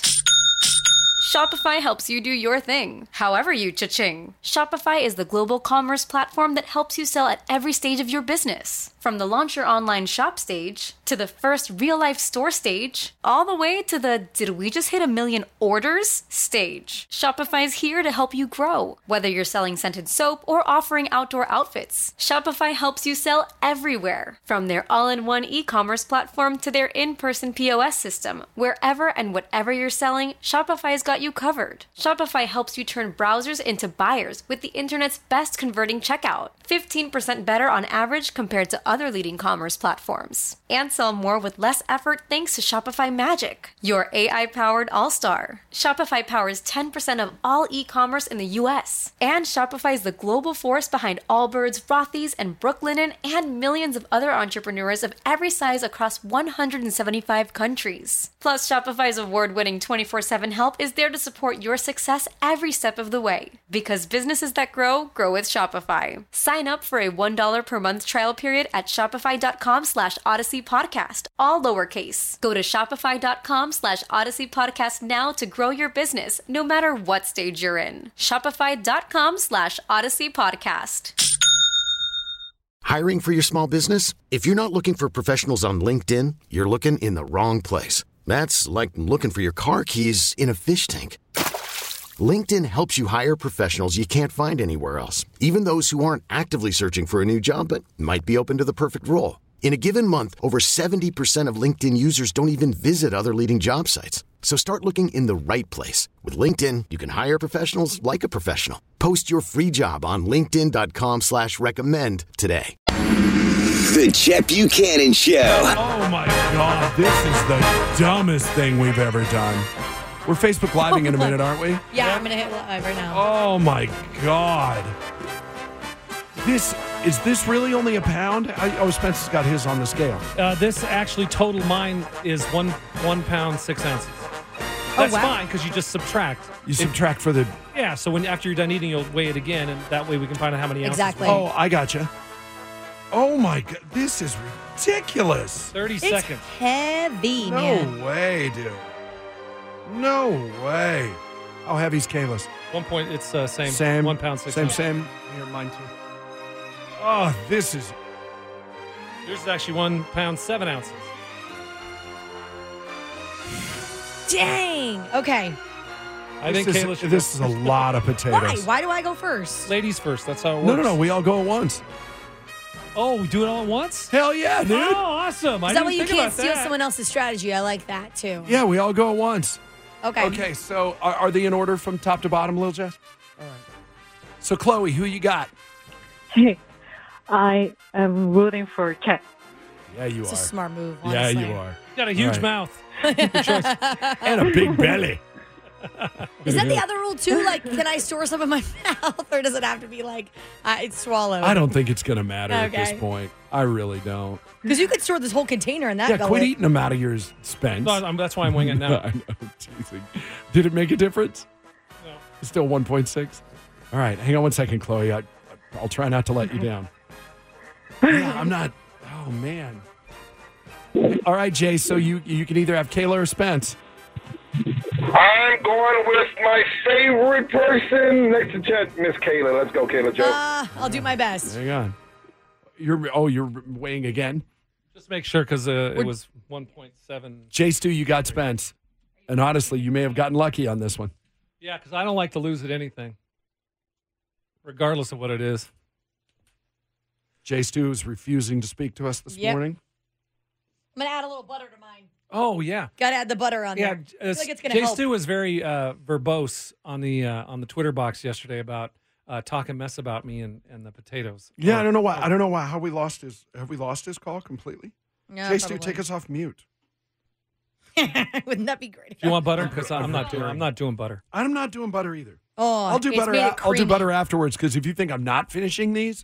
Shopify helps you do your thing, however you cha-ching. Shopify is the global commerce platform that helps you sell at every stage of your business. From the launch your online shop stage, to the first real-life store stage, all the way to the did we just hit a million orders stage. Shopify's here to help you grow. Whether you're selling scented soap or offering outdoor outfits, Shopify helps you sell everywhere. From their all-in-one e-commerce platform to their in-person P O S system, wherever and whatever you're selling, Shopify's got you covered. Shopify helps you turn browsers into buyers with the internet's best converting checkout. fifteen percent better on average compared to other leading commerce platforms. And sell more with less effort thanks to Shopify Magic, your A I-powered all-star. Shopify powers ten percent of all e-commerce in the U S. And Shopify is the global force behind Allbirds, Rothy's, and Brooklinen, and millions of other entrepreneurs of every size across one hundred seventy-five countries. Plus, Shopify's award-winning twenty-four seven help is there to support your success every step of the way. Because businesses that grow, grow with Shopify. Sign up for a one dollar per month trial period at shopify.com slash Odyssey Podcast, all lowercase. Go to shopify.com slash Odyssey Podcast now to grow your business, no matter what stage you're in. Shopify.com slash Odyssey Podcast. Hiring for your small business? If you're not looking for professionals on LinkedIn, you're looking in the wrong place. That's like looking for your car keys in a fish tank. LinkedIn helps you hire professionals you can't find anywhere else, even those who aren't actively searching for a new job but might be open to the perfect role. In a given month, over seventy percent of LinkedIn users don't even visit other leading job sites. So start looking in the right place. With LinkedIn, you can hire professionals like a professional. Post your free job on linkedin.com slash recommend today. The Chet Buchanan Show. Oh my God, this is the dumbest thing we've ever done. We're Facebook Living in a minute, aren't we? Yeah, I'm gonna hit live right now. Oh my God. This is this really only a pound? I, oh, Spencer's got his on the scale. Uh, this actually total mine is one one pound six ounces. That's wow. fine because you just subtract. You subtract for the. Yeah, so when after you're done eating, you'll weigh it again, and that way we can find out how many ounces. Exactly. Oh, I gotcha. Oh my God, this is ridiculous. Thirty It's seconds. heavy, No man. way, dude. No way. How heavy's Kayla's? One point. It's uh, same. Same. One pound six Same, ounces. same. Here, mine too. Oh, this is Yours is actually one pound, seven ounces. Dang. Okay. I This think is- Kayla should this go is a lot of potatoes. Why? Why do I go first? Ladies first. That's how it works. No, no, no. We all go at once. Oh, we do it all at once? Hell yeah, dude. Oh, awesome. I Is that didn't way you think can't about steal that. someone else's strategy? I like that too. Yeah, we all go at once. Okay. Okay, so are, are they in order from top to bottom, Lil Jess? All right. So, Chloe, who you got? Hey, I am rooting for Chet. Yeah, you It's are. a smart move. Yeah, Honestly. you are. You got a huge All right. mouth. And a big belly. Is that the other rule too? Like, can I store some in my mouth, or does it have to be like I swallow? I don't think it's going to matter at Okay. this point. I really don't. Because you could store this whole container in that. Yeah, gullet. quit eating them out of yours, Spence. No, I'm- that's why I'm winging it now. I know, teasing. Did it make a difference? No. It's still one point six? All right, hang on one second, Chloe. I, I'll try not to let you down. Yeah, I'm not. Oh, man. All right, Jay, so you, you can either have Kayla or Spence. I'm going with my favorite person next to Chet, Miss Kayla. Let's go, Kayla Joe. Uh, I'll do my best. Hang on. You're, oh, you're weighing again? Just make sure because uh, it We're- was one point seven. Jay Stu, you got Spence. And honestly, you may have gotten lucky on this one. Yeah, because I don't like to lose at anything, regardless of what it is. Jay Stu is refusing to speak to us this Yep. morning. I'm gonna add a little butter to mine. Oh, yeah. Got to add the butter on Yeah, there. I uh, feel like it's gonna Jay help. Stu was very uh, verbose on the uh, on the Twitter box yesterday about uh, talking mess about me and, and the potatoes. Yeah, Or- I don't know why. I don't know why. How we lost his? Have we lost his call completely? Yeah, Jay Stu, probably. take us off mute. Wouldn't that be great? Do you want butter? Because I'm not doing. I'm not doing butter. I'm not doing butter either. Oh, I'll do it's butter. made it a- I'll do creamy. butter afterwards. Because if you think I'm not finishing these,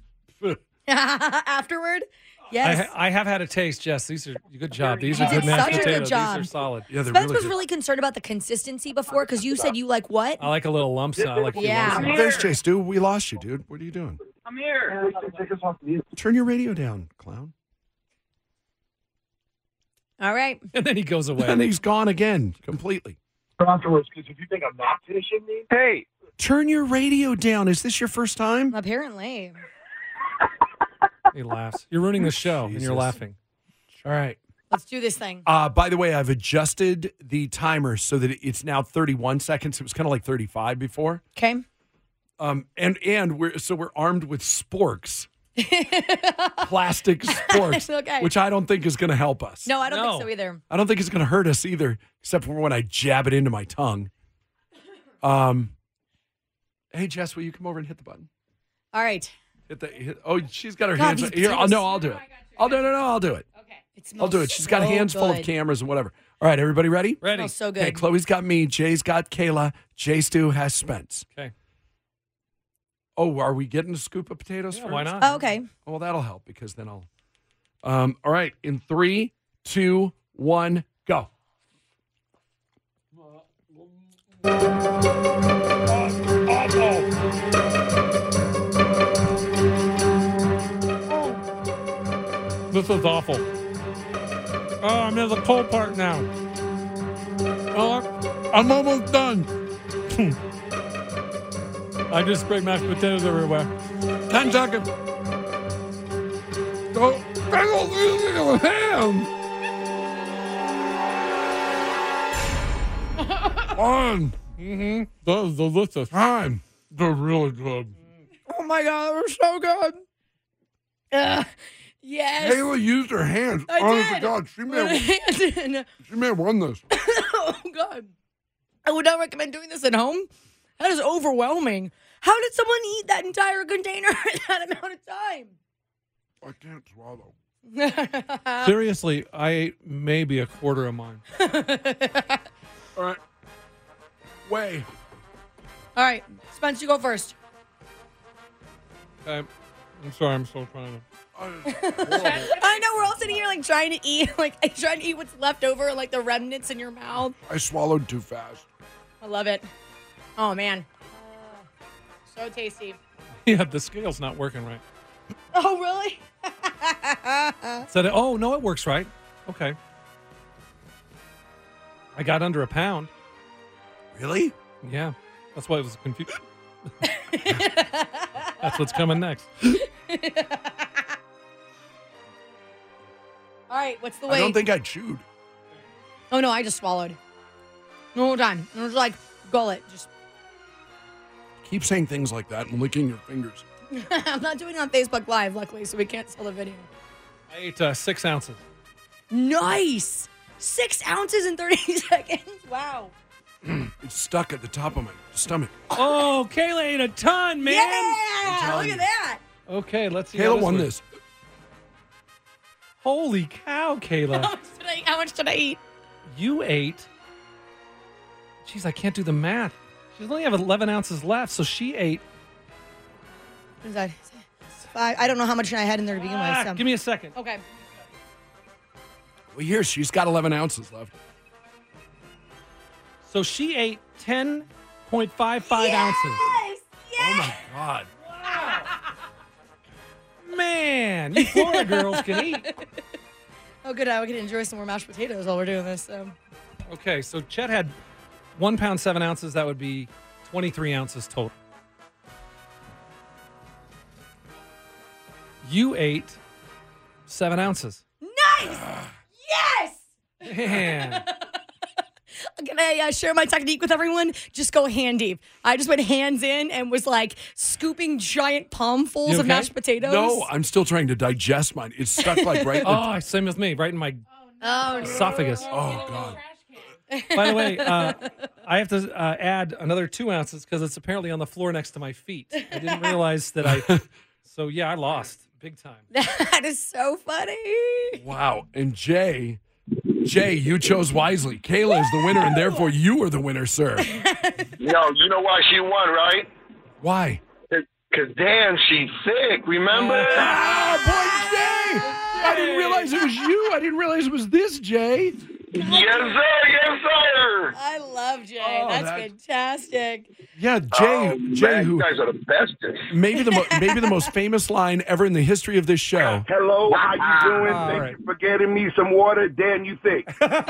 Afterward, yes. I, I have had a taste, Jess. These are good job. These are You good did mashed such a good potatoes. job. These are solid. yeah, they're Spence really was good. really concerned about the consistency before because you said you like what? I like a little lumps. I like a few Yeah. lumps. There's Jay Stu. We lost you, dude. What are you doing? I'm here. Take us off mute. Turn your radio down, clown. All right. And then he goes away. And he's gone again completely. Afterwards, because if you think I'm not finishing these. Hey. Turn your radio down. Is this your first time? Apparently. He laughs. You're ruining the show, and you're Jesus. laughing. All right. Let's do this thing. Uh, by the way, I've adjusted the timer so that it's now thirty-one seconds. It was kind of like thirty-five before. Okay. Um, and and we're so we're armed with sporks, plastic sporks, Okay. which I don't think is going to help us. No, I don't No. think so either. I don't think it's going to hurt us either, except for when I jab it into my tongue. Um, hey Jess, will you come over and hit the button? All right. Hit the. Hit, oh, she's got her God, hands. these Here, I'll, potatoes- no, I'll do it. I'll do no, no, I'll do it. It I'll do it. She's got so hands full of good. cameras and whatever. All right, everybody ready? Ready. Smells so Okay, good. Chloe's got me. Jay's got Kayla. Jay Stu has Spence. Okay. Oh, are we getting a scoop of potatoes Yeah, first? why not? Oh, okay. Well, that'll help because then I'll. Um, all right, in three, two, one, go. This is awful. Oh, I'm in the cold part now. Oh, I'm almost done. I just sprayed mashed potatoes everywhere. Ten seconds. Oh, ham. On. Mm-hmm. That was delicious. Time. They're really good. Oh my God, that was so good. Uh, yes. Kayla used her hands. I Honest did. to God, she My may, hand in- she may have won this. Oh God. I would not recommend doing this at home. That is overwhelming. How did someone eat that entire container in that amount of time? I can't swallow. Seriously, I ate maybe a quarter of mine. All right. Way. All right, Spence, you go first. Okay. I'm sorry, I'm still trying to. I know we're all sitting here like trying to eat, like trying to eat what's left over, like the remnants in your mouth. I swallowed too fast. I love it. Oh man, so tasty. Yeah, the scale's not working right. Oh really? Said it. Oh no, it works right. Okay. I got under a pound. Really? Yeah, that's why it was confused. That's what's coming next. All right, what's the weight? I don't think I chewed. Oh, no, I just swallowed. No more time. It was like, gullet. Just. Keep saying things like that and licking your fingers. I'm not doing it on Facebook Live, luckily, so we can't sell the video. I ate uh, six ounces. Nice. Six ounces in thirty seconds. Wow. It's stuck at the top of my stomach. Oh, Kayla ate a ton, man. Yeah, look at that. Okay, let's see. Kayla how won this. this. Holy cow, Kayla. How much did I, how much did I eat? You ate. Jeez, I can't do the math. She only have eleven ounces left, so she ate. What is that? Five. I don't know how much I had in there to begin Ah, with. So. give me a second. Okay. Well, here, she's got eleven ounces left. So she ate ten point five five Yes! ounces. Yes! Oh, my God. Man, you Florida girls can eat. Oh, good. I can enjoy some more mashed potatoes while we're doing this. So. Okay, so Chet had one pound, seven ounces. That would be twenty-three ounces total. You ate seven ounces. Nice! Yes! Man. Can I uh, share my technique with everyone? Just go hand deep. I just went hands in and was like scooping giant palmfuls You of okay? mashed potatoes. No, I'm still trying to digest mine. It's stuck like right in the Oh, same with me, right in my Oh, esophagus. Oh, God. By the way, uh, I have to uh, add another two ounces because it's apparently on the floor next to my feet. I didn't realize that I. So, yeah, I lost big time. That is so funny. Wow. And Jay, Jay, you chose wisely. Kayla is the winner, and therefore you are the winner, sir. Yo, you know why she won, right? Why? Because, Dan, she's sick, remember? Ah, boy, Jay! I didn't realize it was you. I didn't realize it was this, Jay. Yes, sir. Yes, sir. I love Jay. Oh, That's that- fantastic. Yeah, Jay. Oh, Jay, man, who you guys are the bestest. maybe the mo- maybe the most famous line ever in the history of this show. Hello, how you doing? All Thank right. you for getting me some water. Dan, you think?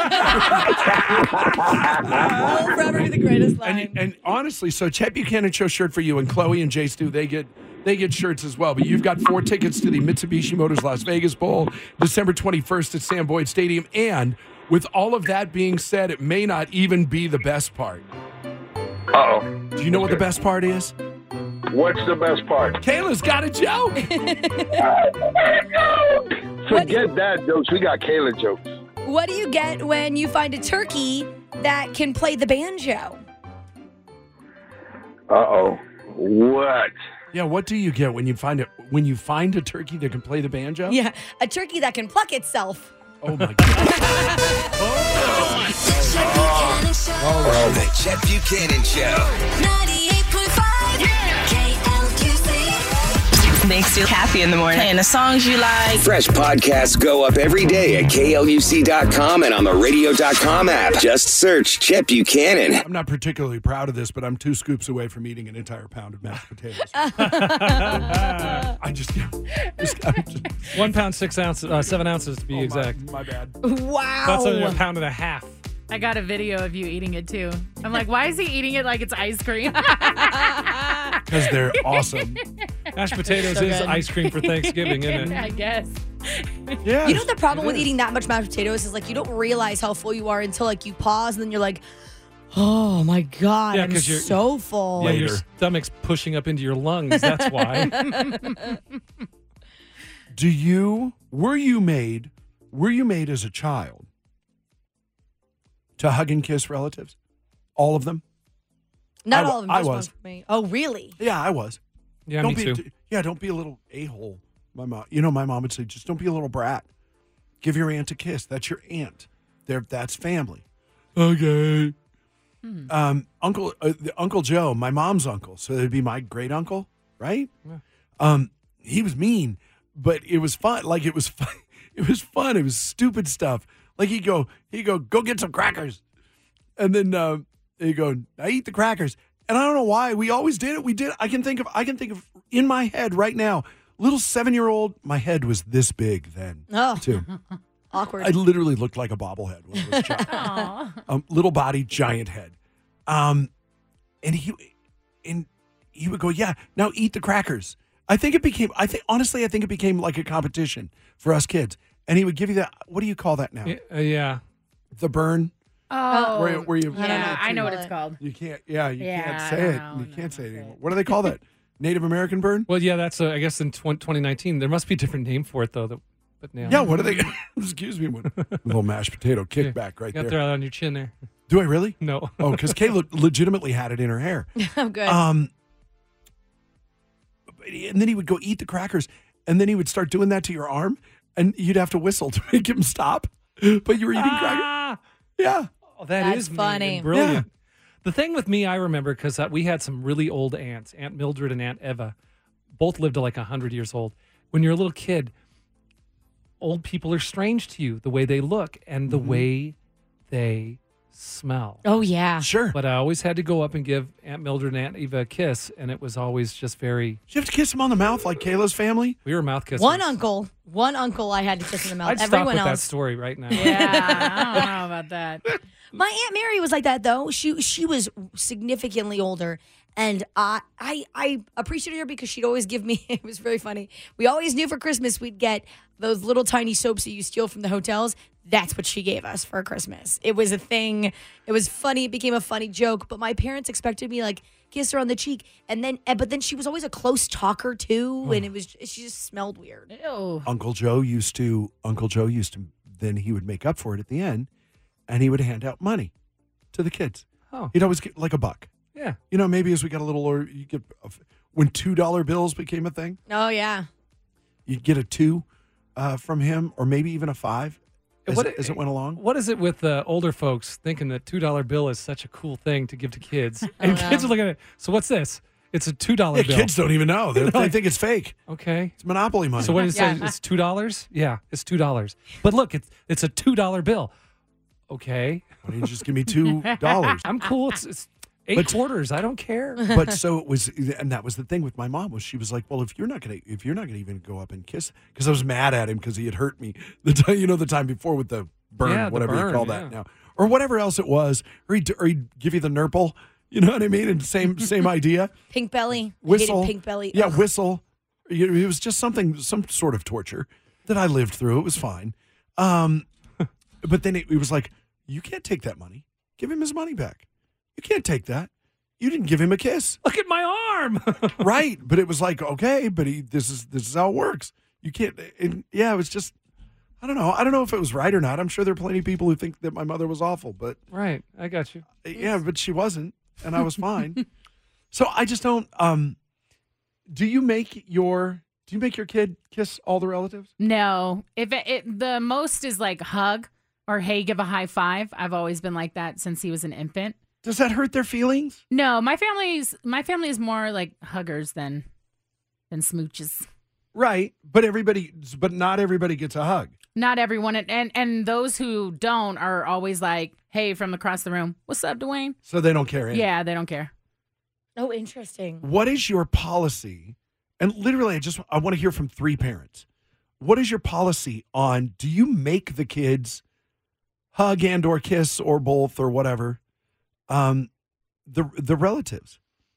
Will forever be the greatest line. And and honestly, so Chet Buchanan Show shirt for you, and Chloe and Jay Stu, they get they get shirts as well. But you've got four tickets to the Mitsubishi Motors Las Vegas Bowl, December twenty-first at Sam Boyd Stadium. And with all of that being said, it may not even be the best part. Uh-oh. Do you know what the best part is? What's the best part? Kayla's got a joke. Forget that jokes. We got Kayla jokes. What do you get when you find a turkey that can play the banjo? Uh-oh. What? Yeah, what do you get when you find it when you find a turkey that can play the banjo? Yeah, a turkey that can pluck itself. Oh my God. The Chet Buchanan Show. ninety-eight point five K L Q C. Makes you happy in the morning. Playing the songs you like. Fresh podcasts go up every day at K L U C dot com and on the radio dot com app. Just search Chet Buchanan. I'm not particularly proud of this, but I'm two scoops away from eating an entire pound of mashed potatoes. I just, just, I'm just One pound, six ounces, uh, seven ounces to be oh, exact. My, my bad. Wow. That's a, a pound and a half. I got a video of you eating it too. I'm like, why is he eating it like it's ice cream? Because they're awesome. Mashed potatoes So is good. ice cream for Thanksgiving, isn't it? I guess. Yeah. You know the problem with eating that much mashed potatoes is like you don't realize how full you are until like you pause and then you're like, oh my God, Yeah, I'm 'cause you're- so full. Yeah, your stomach's pushing up into your lungs. That's why. Do you were you made were you made as a child to hug and kiss relatives? All of them? Not I, all of them. I Just one was. for me. Oh, really? Yeah, I was. Yeah, don't me be, too. Yeah, don't be a little a-hole. My mom, you know, my mom would say, just don't be a little brat. Give your aunt a kiss. That's your aunt. They're, that's family. Okay. Hmm. Um, Uncle uh, the Uncle Joe, my mom's uncle, so it'd be my great uncle, right? Yeah. Um, he was mean, but it was fun. Like it was fun. It was fun. It was stupid stuff. Like he'd go, he'd go, go get some crackers, and then uh, he'd go, I eat the crackers, and I don't know why we always did it. We did. I can think of. I can think of in my head right now. Little seven-year-old, my head was this big then, Oh. too. Awkward. I literally looked like a bobblehead when I was a child. um, little body, giant head. Um, and he and he would go, yeah, now eat the crackers. I think it became, I think, honestly, I think it became like a competition for us kids. and he would give you that. What do you call that now? Yeah, uh, yeah. The burn. Oh, where, where you? yeah, I know what it's called. You can't. Yeah, you Yeah, can't I say don't it. know, You can't say it anymore. What do they call that? Native American burn? Well, yeah, that's uh, I guess in twenty nineteen there must be a different name for it though. That, but now, Yeah. What are they? Excuse me. One little mashed potato kickback right you got there. that on your chin there. Do I really? No. Oh, because Kayla legitimately had it in her hair. I'm good. Um, and then he would go eat the crackers, and then he would start doing that to your arm, and you'd have to whistle to make him stop. But you were eating Ah! crackers. Yeah. Oh, that That's is mean funny. and brilliant. The thing with me, I remember because uh, we had some really old aunts, Aunt Mildred and Aunt Eva, both lived to like one hundred years old. When you're a little kid, old people are strange to you, the way they look and the Mhm. way they smell. Oh, yeah. Sure. But I always had to go up and give Aunt Mildred and Aunt Eva a kiss, and it was always just very. Did you have to kiss him on the mouth like Kayla's family? We were mouth kissers. One uncle, one uncle I had to kiss in the mouth. I'd stop Everyone with that else. story right now. Yeah, I don't know about that. My Aunt Mary was like that though. She she was significantly older, and I I I appreciated her because she'd always give me. It was very funny. We always knew for Christmas we'd get those little tiny soaps that you steal from the hotels. That's what she gave us for Christmas. It was a thing. It was funny. It became a funny joke. But my parents expected me like kiss her on the cheek, and then but then she was always a close talker too, and it was she just smelled weird. Ew. Uncle Joe used to. Uncle Joe used to. Then he would make up for it at the end, and he would hand out money to the kids. Oh. He'd always get like a buck. Yeah. You know, maybe as we got a little older, you get when two dollar bills became a thing. Oh yeah. You'd get a two uh, from him, or maybe even a five as, What- as it went along. What is it with uh, older folks thinking that two dollar bill is such a cool thing to give to kids? And kids are looking at it. So what's this? It's a two dollar Yeah, bill. kids don't even know. They, They're they like, think it's fake. Okay. It's Monopoly money. So what do you say? It's two dollars? Yeah, it's two dollars. But look, it's it's a two dollar bill. Okay. Why don't you just give me two dollars? I'm cool. It's, it's eight But- quarters. I don't care. But so it was, and that was the thing with my mom was she was like, well, if you're not gonna, if you're not gonna even go up and kiss, because I was mad at him because he had hurt me the time, you know, the time before with the burn, Yeah, the whatever burn, you call yeah. that now, or whatever else it was, or he'd, or he'd give you the nurple, you know what I mean? And same same idea. Pink belly. I Whistle, hated pink belly. yeah, Ugh. whistle. You know, it was just something, some sort of torture that I lived through. It was fine, um, but then it, it was like, you can't take that money. Give him his money back. You can't take that. You didn't give him a kiss. Look at my arm. Right, but it was like, okay, but he, this is this is how it works. You can't. And yeah, it was just, I don't know. I don't know if it was right or not. I'm sure there are plenty of people who think that my mother was awful, but Right. I got you. yeah, but she wasn't, and I was fine. So I just don't. Um, do you make your do you make your kid kiss all the relatives? No, if it, it the most is like hug or hey, give a high five. I've always been like that since he was an infant. Does that hurt their feelings? No, my family's my family is more like huggers than than smooches. Right, but everybody, but not everybody gets a hug. Not everyone, and and those who don't are always like, "Hey," from across the room. What's up, Dwayne? So they don't care. Anyway. Yeah, they don't care. Oh, interesting. What is your policy? And literally, I just I want to hear from three parents. What is your policy on? Do you make the kids hug and or kiss or both or whatever? Um, the the relatives,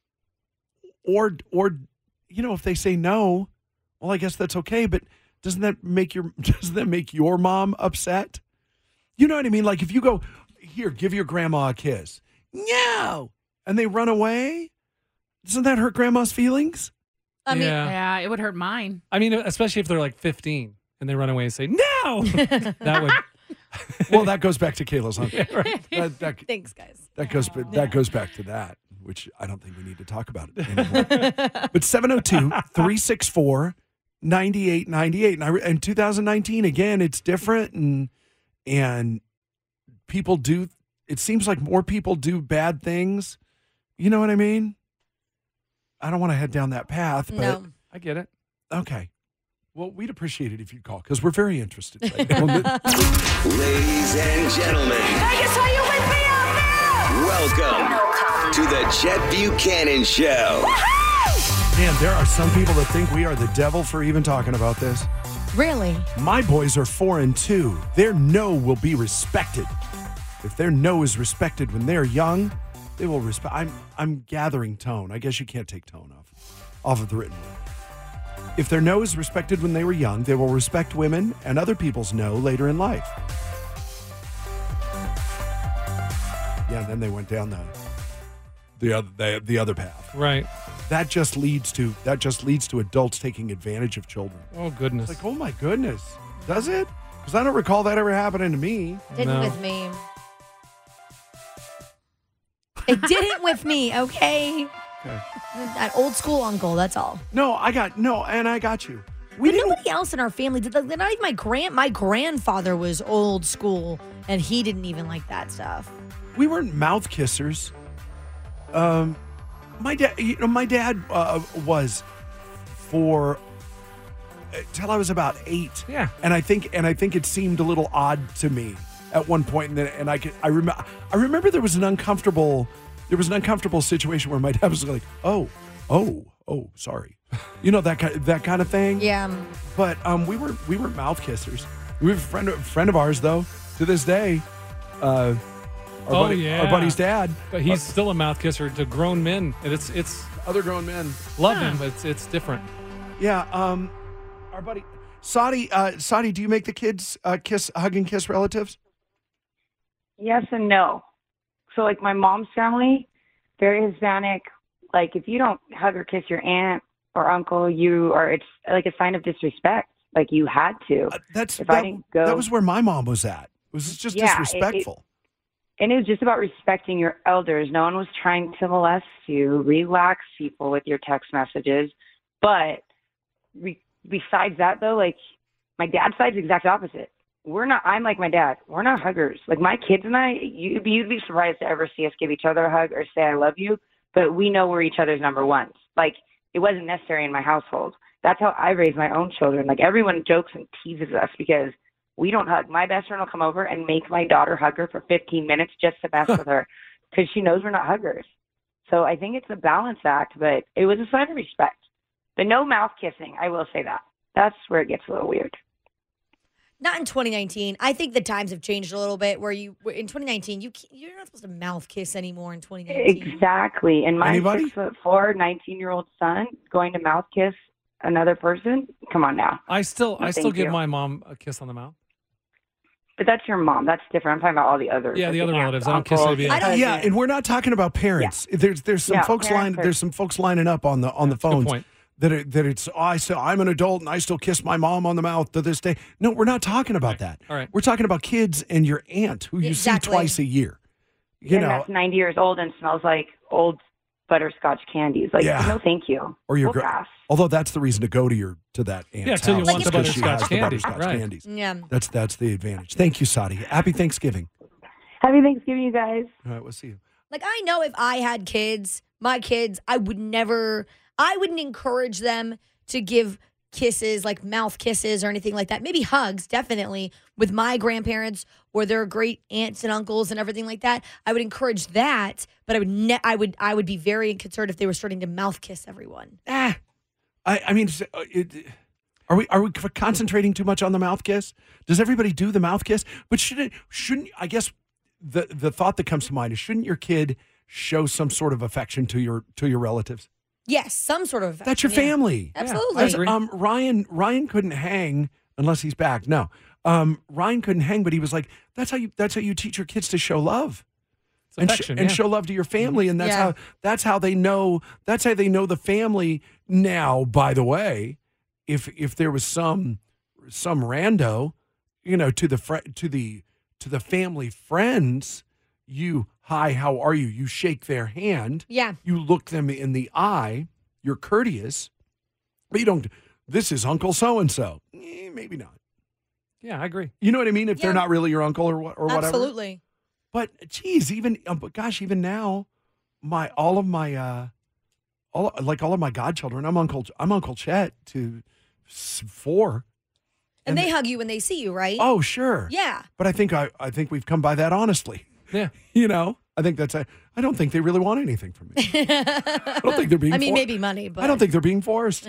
or or you know, if they say no, well, I guess that's okay. But doesn't that make your doesn't that make your mom upset? You know what I mean? Like if you go here, give your grandma a kiss, no, and they run away. Doesn't that hurt grandma's feelings? I mean, Yeah. yeah, it would hurt mine. I mean, especially if they're like fifteen and they run away and say, no. That would. Well, that goes back to Kayla's hunt. Yeah, right. that, that, Thanks, guys. that goes that goes back to that, which I don't think we need to talk about it anymore. But seven oh two, three six four, nine eight nine eight. And I, re- in two thousand nineteen, again, it's different. And, and people do, it seems like more people do bad things. You know what I mean? I don't want to head down that path, but No. I get it. okay. Well, we'd appreciate it if you'd call because we're very interested right now. Ladies and gentlemen, Vegas, are you with me out there? welcome to the Chet Buchanan Show. Man, there are some people that think we are the devil for even talking about this. Really? My boys are four and two. Their no will be respected. If their no is respected when they're young, they will respect. I'm I'm gathering tone. I guess you can't take tone off off of the written word. If their no is respected when they were young, they will respect women and other people's no later in life. Yeah, and then they went down the the other the, the other path. Right. That just leads to that just leads to adults taking advantage of children. Oh goodness. It's like, oh my goodness. Does it? Because I don't recall that ever happening to me. Didn't No. with me. It didn't with me, okay? Okay. That old school uncle, that's all. No, I got no, and I got you. We But didn't. nobody else in our family did. Like, not even my grand. My grandfather was old school, and he didn't even like that stuff. We weren't mouth kissers. Um, my dad, you know, my dad uh, was for till I was about eight. Yeah, and I think, and I think it seemed a little odd to me at one point, and then, and I could, I remember, I remember there was an uncomfortable, there was an uncomfortable situation where my dad was like, "Oh, oh, oh, sorry," you know, that kind, that kind of thing. Yeah. But um, we were, we were mouth kissers. We have a friend, a friend of ours though, to this day. Uh, Our, oh buddy, yeah, our buddy's dad, but he's uh, still a mouth kisser to grown men, and it's it's other grown men love Yeah. him. It's it's different. Yeah, um, our buddy Saudi. Uh, Saudi, do you make the kids uh, kiss, hug, and kiss relatives? Yes and no. So, like, my mom's family, very Hispanic. Like, if you don't hug or kiss your aunt or uncle, you are, it's like a sign of disrespect. Like, you had to. Uh, that's if that, I didn't go. that was where my mom was at. It was just Yeah, it- disrespectful. And it was just about respecting your elders. No one was trying to molest you, relax people with your text messages. But re- besides that, though, like, my dad's side's the exact opposite. We're not, I'm like my dad. We're not huggers. Like, my kids and I, you'd be, you'd be surprised to ever see us give each other a hug or say, I love you. But we know we're each other's number ones. Like, it wasn't necessary in my household. That's how I raised my own children. Like, everyone jokes and teases us because we don't hug. My best friend will come over and make my daughter hug her for fifteen minutes just to mess with her because she knows we're not huggers. So I think it's a balance act, but it was a sign of respect. But no mouth kissing, I will say that. That's where it gets a little weird. Not in twenty nineteen. I think the times have changed a little bit. Where you in twenty nineteen, you can't- you're not supposed to mouth kiss anymore in twenty nineteen. Exactly. And my Anybody? six foot four, nineteen year old son going to mouth kiss another person. Come on now. I still No, I still thank give you. my mom a kiss on the mouth. But that's your mom. That's different. I'm talking about all the others. Yeah, like the other aunts, relatives. I don't kiss uncles, anybody else. cousins. Yeah, and we're not talking about parents. There's there's some Yeah, folks parents lined are- there's some folks lining up on the on the good phones point. that are, that it's oh, I still I'm an adult and I still kiss my mom on the mouth to this day. No, we're not talking about that. All right. We're talking about kids and your aunt who you Exactly. see twice a year. You and know, that's ninety years old and smells like old butterscotch candies. Like, Yeah. no, thank you. or your We'll gra- pass. although that's the reason to go to your to that aunt's Yeah, till you house want is the 'cause she butterscotch has the candies, butterscotch right. candies. Yeah. That's that's the advantage. Thank you, Saudi. Happy Thanksgiving. Happy Thanksgiving, you guys. All right, we'll see you. Like, I know if I had kids, my kids, I would never, I wouldn't encourage them to give kisses, like mouth kisses or anything like that. Maybe hugs, definitely, with my grandparents or their great aunts and uncles and everything like that. I would encourage that, but I would, ne- I would, I would be very concerned if they were starting to mouth kiss everyone. Ah, I, I mean, uh, it, are we are we concentrating too much on the mouth kiss? Does everybody do the mouth kiss? But shouldn't shouldn't I guess the the thought that comes to mind is shouldn't your kid show some sort of affection to your to your relatives? Yes, some sort of. That's your affection, yeah. family. Absolutely. As, um, Ryan Ryan couldn't hang unless he's back. No, um, Ryan couldn't hang, but he was like, "That's how you that's how you teach your kids to show love." And, sh- affection, and yeah. show love to your family, and that's Yeah. how that's how they know that's how they know the family. Now, by the way, if if there was some some rando, you know, to the fr- to the to the family friends, you hi, how are you? You shake their hand, Yeah. you look them in the eye, you're courteous, but you don't. This is Uncle so and so. Maybe not. Yeah, I agree. You know what I mean? If Yeah. they're not really your uncle or what or whatever. Absolutely. But geez, even um, but gosh, even now, my all of my uh, all like all of my godchildren, I'm Uncle I'm Uncle Chet to s- four. And, they hug you when they see you, right? Oh sure, Yeah. But I think I I think we've come by that honestly. Yeah, you know, I think that's a. I don't think they really want anything from me. I don't think they're being. I mean, for- maybe money, but I don't think they're being forced.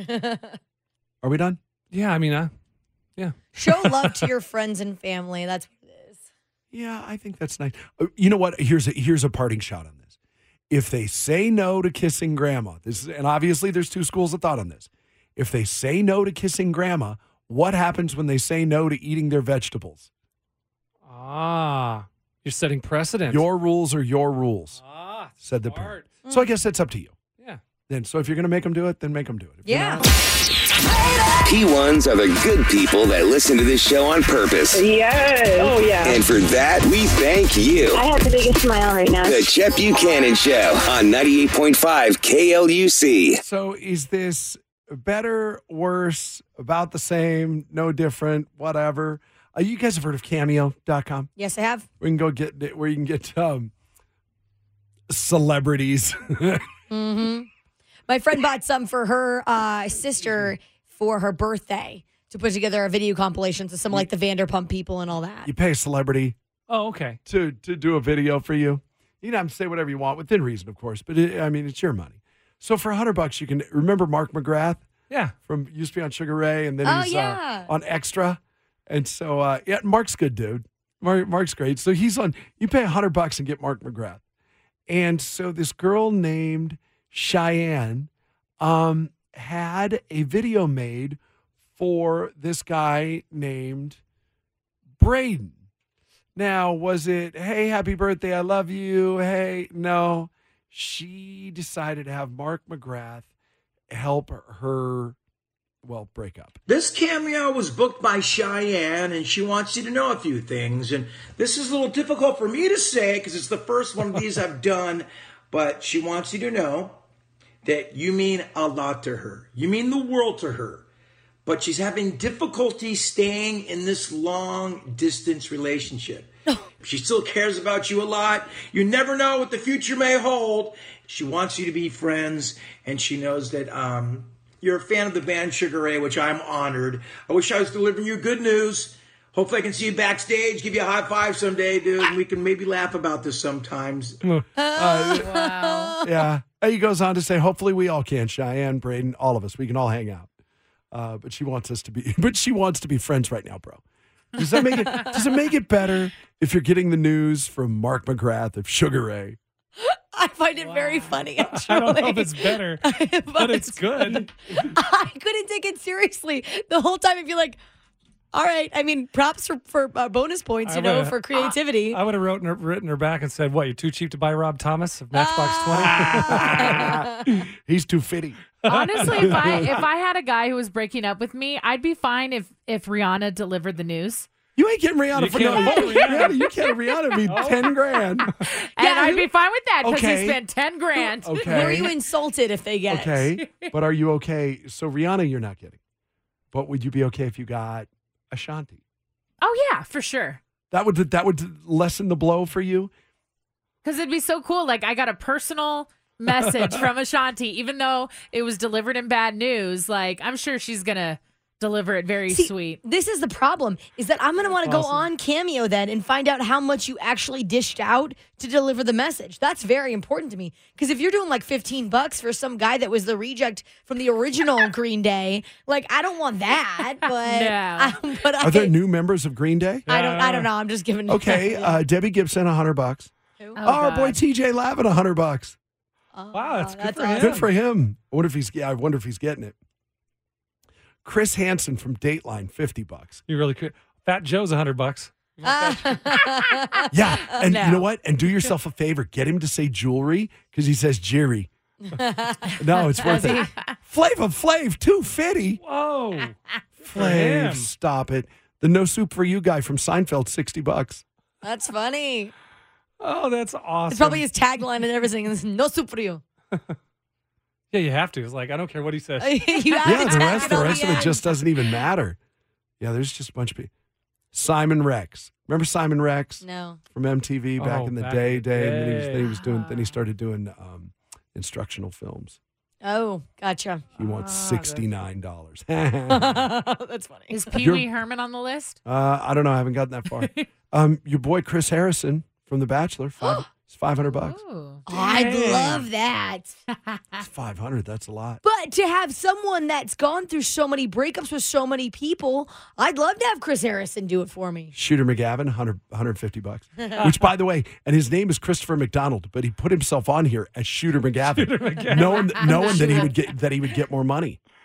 Are we done? yeah. I mean, uh, yeah. show love to your friends and family. That's what it is. Yeah, I think that's nice. Uh, You know what? Here's a here's a parting shot on this. If they say no to kissing grandma, this is, and obviously there's two schools of thought on this. If they say no to kissing grandma, what happens when they say no to eating their vegetables? Ah, you're setting precedent. Your rules are your rules, ah, said the parent. So I guess that's up to you. Yeah. Then, so if you're going to make them do it, then make them do it. If you're Yeah. not- P ones are the good people that listen to this show on purpose. Yes. Oh, yeah. And for that, we thank you. I have the biggest smile right now. The Chet Buchanan Show on ninety-eight point five K L U C. So is this better, worse, about the same, no different, whatever? Uh, you guys have heard of Cameo dot com? Yes, I have. We can go get where you can get um, celebrities. Mm-hmm. My friend bought some for her uh, sister for her birthday to put together a video compilation. So some like the Vanderpump people and all that. You pay a celebrity Oh, okay. to to do a video for you. You don't have to say whatever you want, within reason, of course. But it, I mean, it's your money. So for a hundred bucks, you can remember Mark McGrath. Yeah. From used to be on Sugar Ray, and then Oh, he's yeah. uh, on Extra. And so, uh, yeah, Mark's good, dude. Mark, Mark's great. So he's on. You pay a hundred bucks and get Mark McGrath. And so this girl named Cheyenne um, had a video made for this guy named Braden. Now, was it, hey, happy birthday, I love you? Hey, no. She decided to have Mark McGrath help her, well, break up. This cameo was booked by Cheyenne, and she wants you to know a few things. And this is a little difficult for me to say because it's the first one of these I've done, but she wants you to know that you mean a lot to her. You mean the world to her. But she's having difficulty staying in this long distance relationship. She still cares about you a lot. You never know what the future may hold. She wants you to be friends, and she knows that um, you're a fan of the band Sugar Ray, which I'm honored. I wish I was delivering you good news. Hopefully I can see you backstage, give you a high five someday, dude, and we can maybe laugh about this sometimes. Uh, Wow. Yeah. He goes on to say, hopefully we all can, Cheyenne, Braden, all of us. We can all hang out. Uh, but she wants us to be, but she wants to be friends right now, bro. Does that make it, does it make it better if you're getting the news from Mark McGrath of Sugar Ray? I find it very funny, actually. I don't know if it's better, but it's good. I couldn't take it seriously the whole time. I'd be like, all right. I mean, props for, for uh, bonus points, you I know, would've- for creativity. I would have written her, written her back and said, what, you're too cheap to buy Rob Thomas of Matchbox twenty? He's too fitty. Honestly, if I if I had a guy who was breaking up with me, I'd be fine if if Rihanna delivered the news. You ain't getting Rihanna You for can't no afford Rihanna. Rihanna. You can't Rihanna me ten grand. And I'd be fine with that because Okay. he spent ten grand. Okay. Were you insulted if they get? Okay, but are you okay? So Rihanna, you're not getting. But would you be okay if you got Ashanti? Oh yeah, for sure. That would that would lessen the blow for you. Because it'd be so cool. Like I got a personal message from Ashanti, even though it was delivered in bad news. Like I'm sure she's gonna deliver it very See, sweet. This is the problem, is that I'm going to want to go Awesome. on Cameo then and find out how much you actually dished out to deliver the message. That's very important to me. Because if you're doing like fifteen bucks for some guy that was the reject from the original Green Day, like I don't want that. But, No. I, but Are I, there new members of Green Day? I don't. I don't know. I'm just giving. Okay, uh, Debbie Gibson, a hundred bucks. Who? Oh, our boy God. T J Lavin, a hundred bucks. Wow, that's good that's for him. Good for him. I wonder if he's. Yeah, I wonder if he's getting it. Chris Hansen from Dateline, fifty bucks. You really could. Fat Joe's a hundred bucks. Yeah, and No. you know what? And do yourself a favor, get him to say jewelry because he says Jerry. No, it's worth it. Flava Flav, two fifty. Whoa. For Flav, him. stop it. The No Soup for You guy from Seinfeld, sixty bucks. That's funny. Oh, that's awesome. It's probably his tagline and everything. It's no soup for you. Yeah, you have to. It's like, I don't care what he says. you have Yeah, to the tag rest, it the on rest of it end. just doesn't even matter. Yeah, there's just a bunch of people. Simon Rex. Remember Simon Rex No. from M T V back Oh, in the back day, in the day, and then he was, day. then he was doing, then he started doing um, instructional films. Oh, gotcha. He wants Ah, sixty-nine dollars. That's funny. Is Pee You're- Wee Herman on the list? Uh, I don't know. I haven't gotten that far. um, your boy Chris Harrison from The Bachelor, five, it's five hundred bucks. Ooh. I'd Dang. love that. It's five hundred. That's a lot. But to have someone that's gone through so many breakups with so many people, I'd love to have Chris Harrison do it for me. Shooter McGavin, one hundred, one hundred fifty bucks. Which, by the way, and his name is Christopher McDonald, but he put himself on here as Shooter McGavin, Shooter McGavin. knowing knowing that he would get that he would get more money.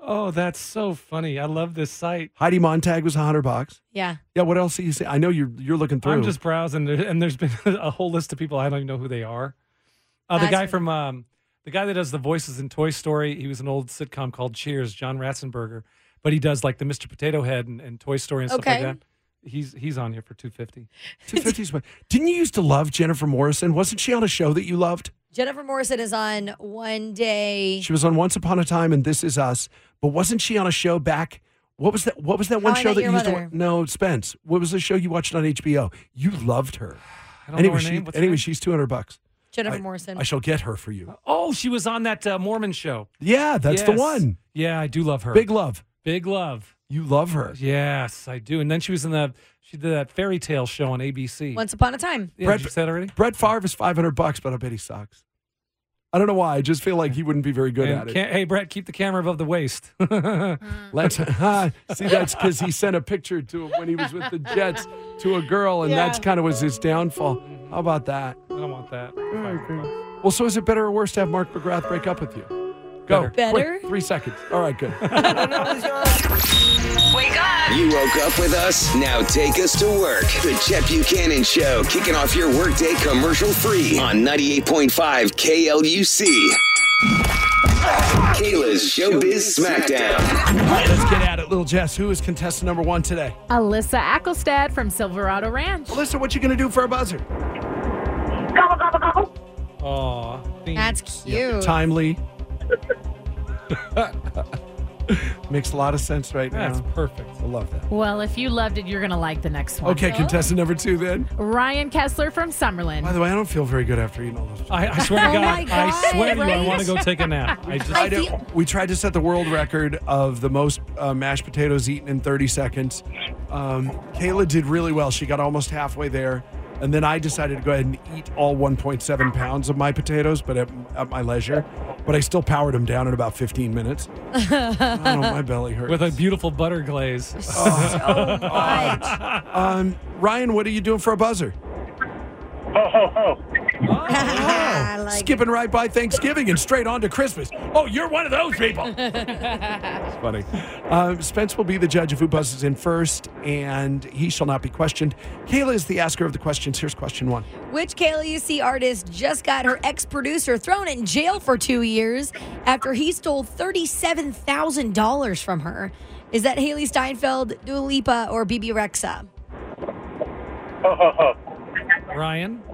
Oh, that's so funny. I love this site. Heidi Montag was a hundred bucks. Yeah. Yeah. What else do you say? I know you're you're looking through. I'm just browsing, there- and there's been a whole list of people I don't even know who they are. Uh, the That's guy funny. from um, the guy that does the voices in Toy Story. He was an old sitcom called Cheers, John Ratzenberger, but he does like the Mister Potato Head and, and Toy Story and stuff Okay. like that. He's he's on here for two fifty. two fifty. Didn't you used to love Jennifer Morrison? Wasn't she on a show that you loved? Jennifer Morrison is on One Day. She was on Once Upon a Time and This Is Us, but wasn't she on a show back? What was that? What was that one How I show Met that Your you used to Mother. watch? No, Spence. What was the show you watched on H B O? You loved her. I don't anyway, know her she, name. What's her anyway, name? she's two hundred bucks. Jennifer I- Morrison. I shall get her for you. Oh, she was on that uh, Mormon show. Yeah, that's the Yes. one. Yeah, I do love her. Big love. Big love. You love her. Yes, I do. And then she was in the she did that fairy tale show on A B C. Once Upon a Time. Yeah, Brett- did you say that already? Brett Favre is five hundred bucks, but I bet he sucks. I don't know why. I just feel like he wouldn't be very good And at it. can't- hey, Brett, keep the camera above the waist. Let's see. That's because he sent a picture to when he was with the Jets to a girl, and Yeah. that's kind of was his downfall. How about that? I don't want that. Well, so is it better or worse to have Mark McGrath break up with you? Go. Better. Better? Quick, three seconds. All right, good. Wake up! You woke up with us? Now take us to work. The Chet Buchanan Show, kicking off your workday commercial free on ninety-eight point five K L U C. Kayla's Showbiz Smackdown. All right, let's get at it, little Jess. Who is contestant number one today? Alyssa Ackelstad from Silverado Ranch. Alyssa, what you going to do for a buzzer? Gobble, gobble, gobble. Oh, That's cute. Timely. Makes a lot of sense right now. That's perfect. I love that. Well, if you loved it, you're going to like the next one. Okay, contestant number two then. Ryan Kessler from Summerlin. By the way, I don't feel very good after eating all those. I, I swear to Oh God, my God, I swear to you, I right? want to go take a nap. I just I I did- feel- we tried to set the world record of the most uh, mashed potatoes eaten in thirty seconds. Um, Kayla did really well. She got almost halfway there. And then I decided to go ahead and eat all one point seven pounds of my potatoes, but at, at my leisure. But I still powered them down in about fifteen minutes. Oh, my belly hurts. with a beautiful butter glaze. So much. um, Ryan, what are you doing for a buzzer? Ho, ho, ho. I like Skipping right by Thanksgiving and straight on to Christmas. Oh, you're one of those people. It's funny. Um, Spence will be the judge of who buzzes in first, and he shall not be questioned. Kayla is the asker of the questions. Here's question one. Which K L U C artist just got her ex-producer thrown in jail for two years after he stole thirty-seven thousand dollars from her? Is that Haley Steinfeld, Dua Lipa, or B B Rexa? Ho, ho, ho. Ryan?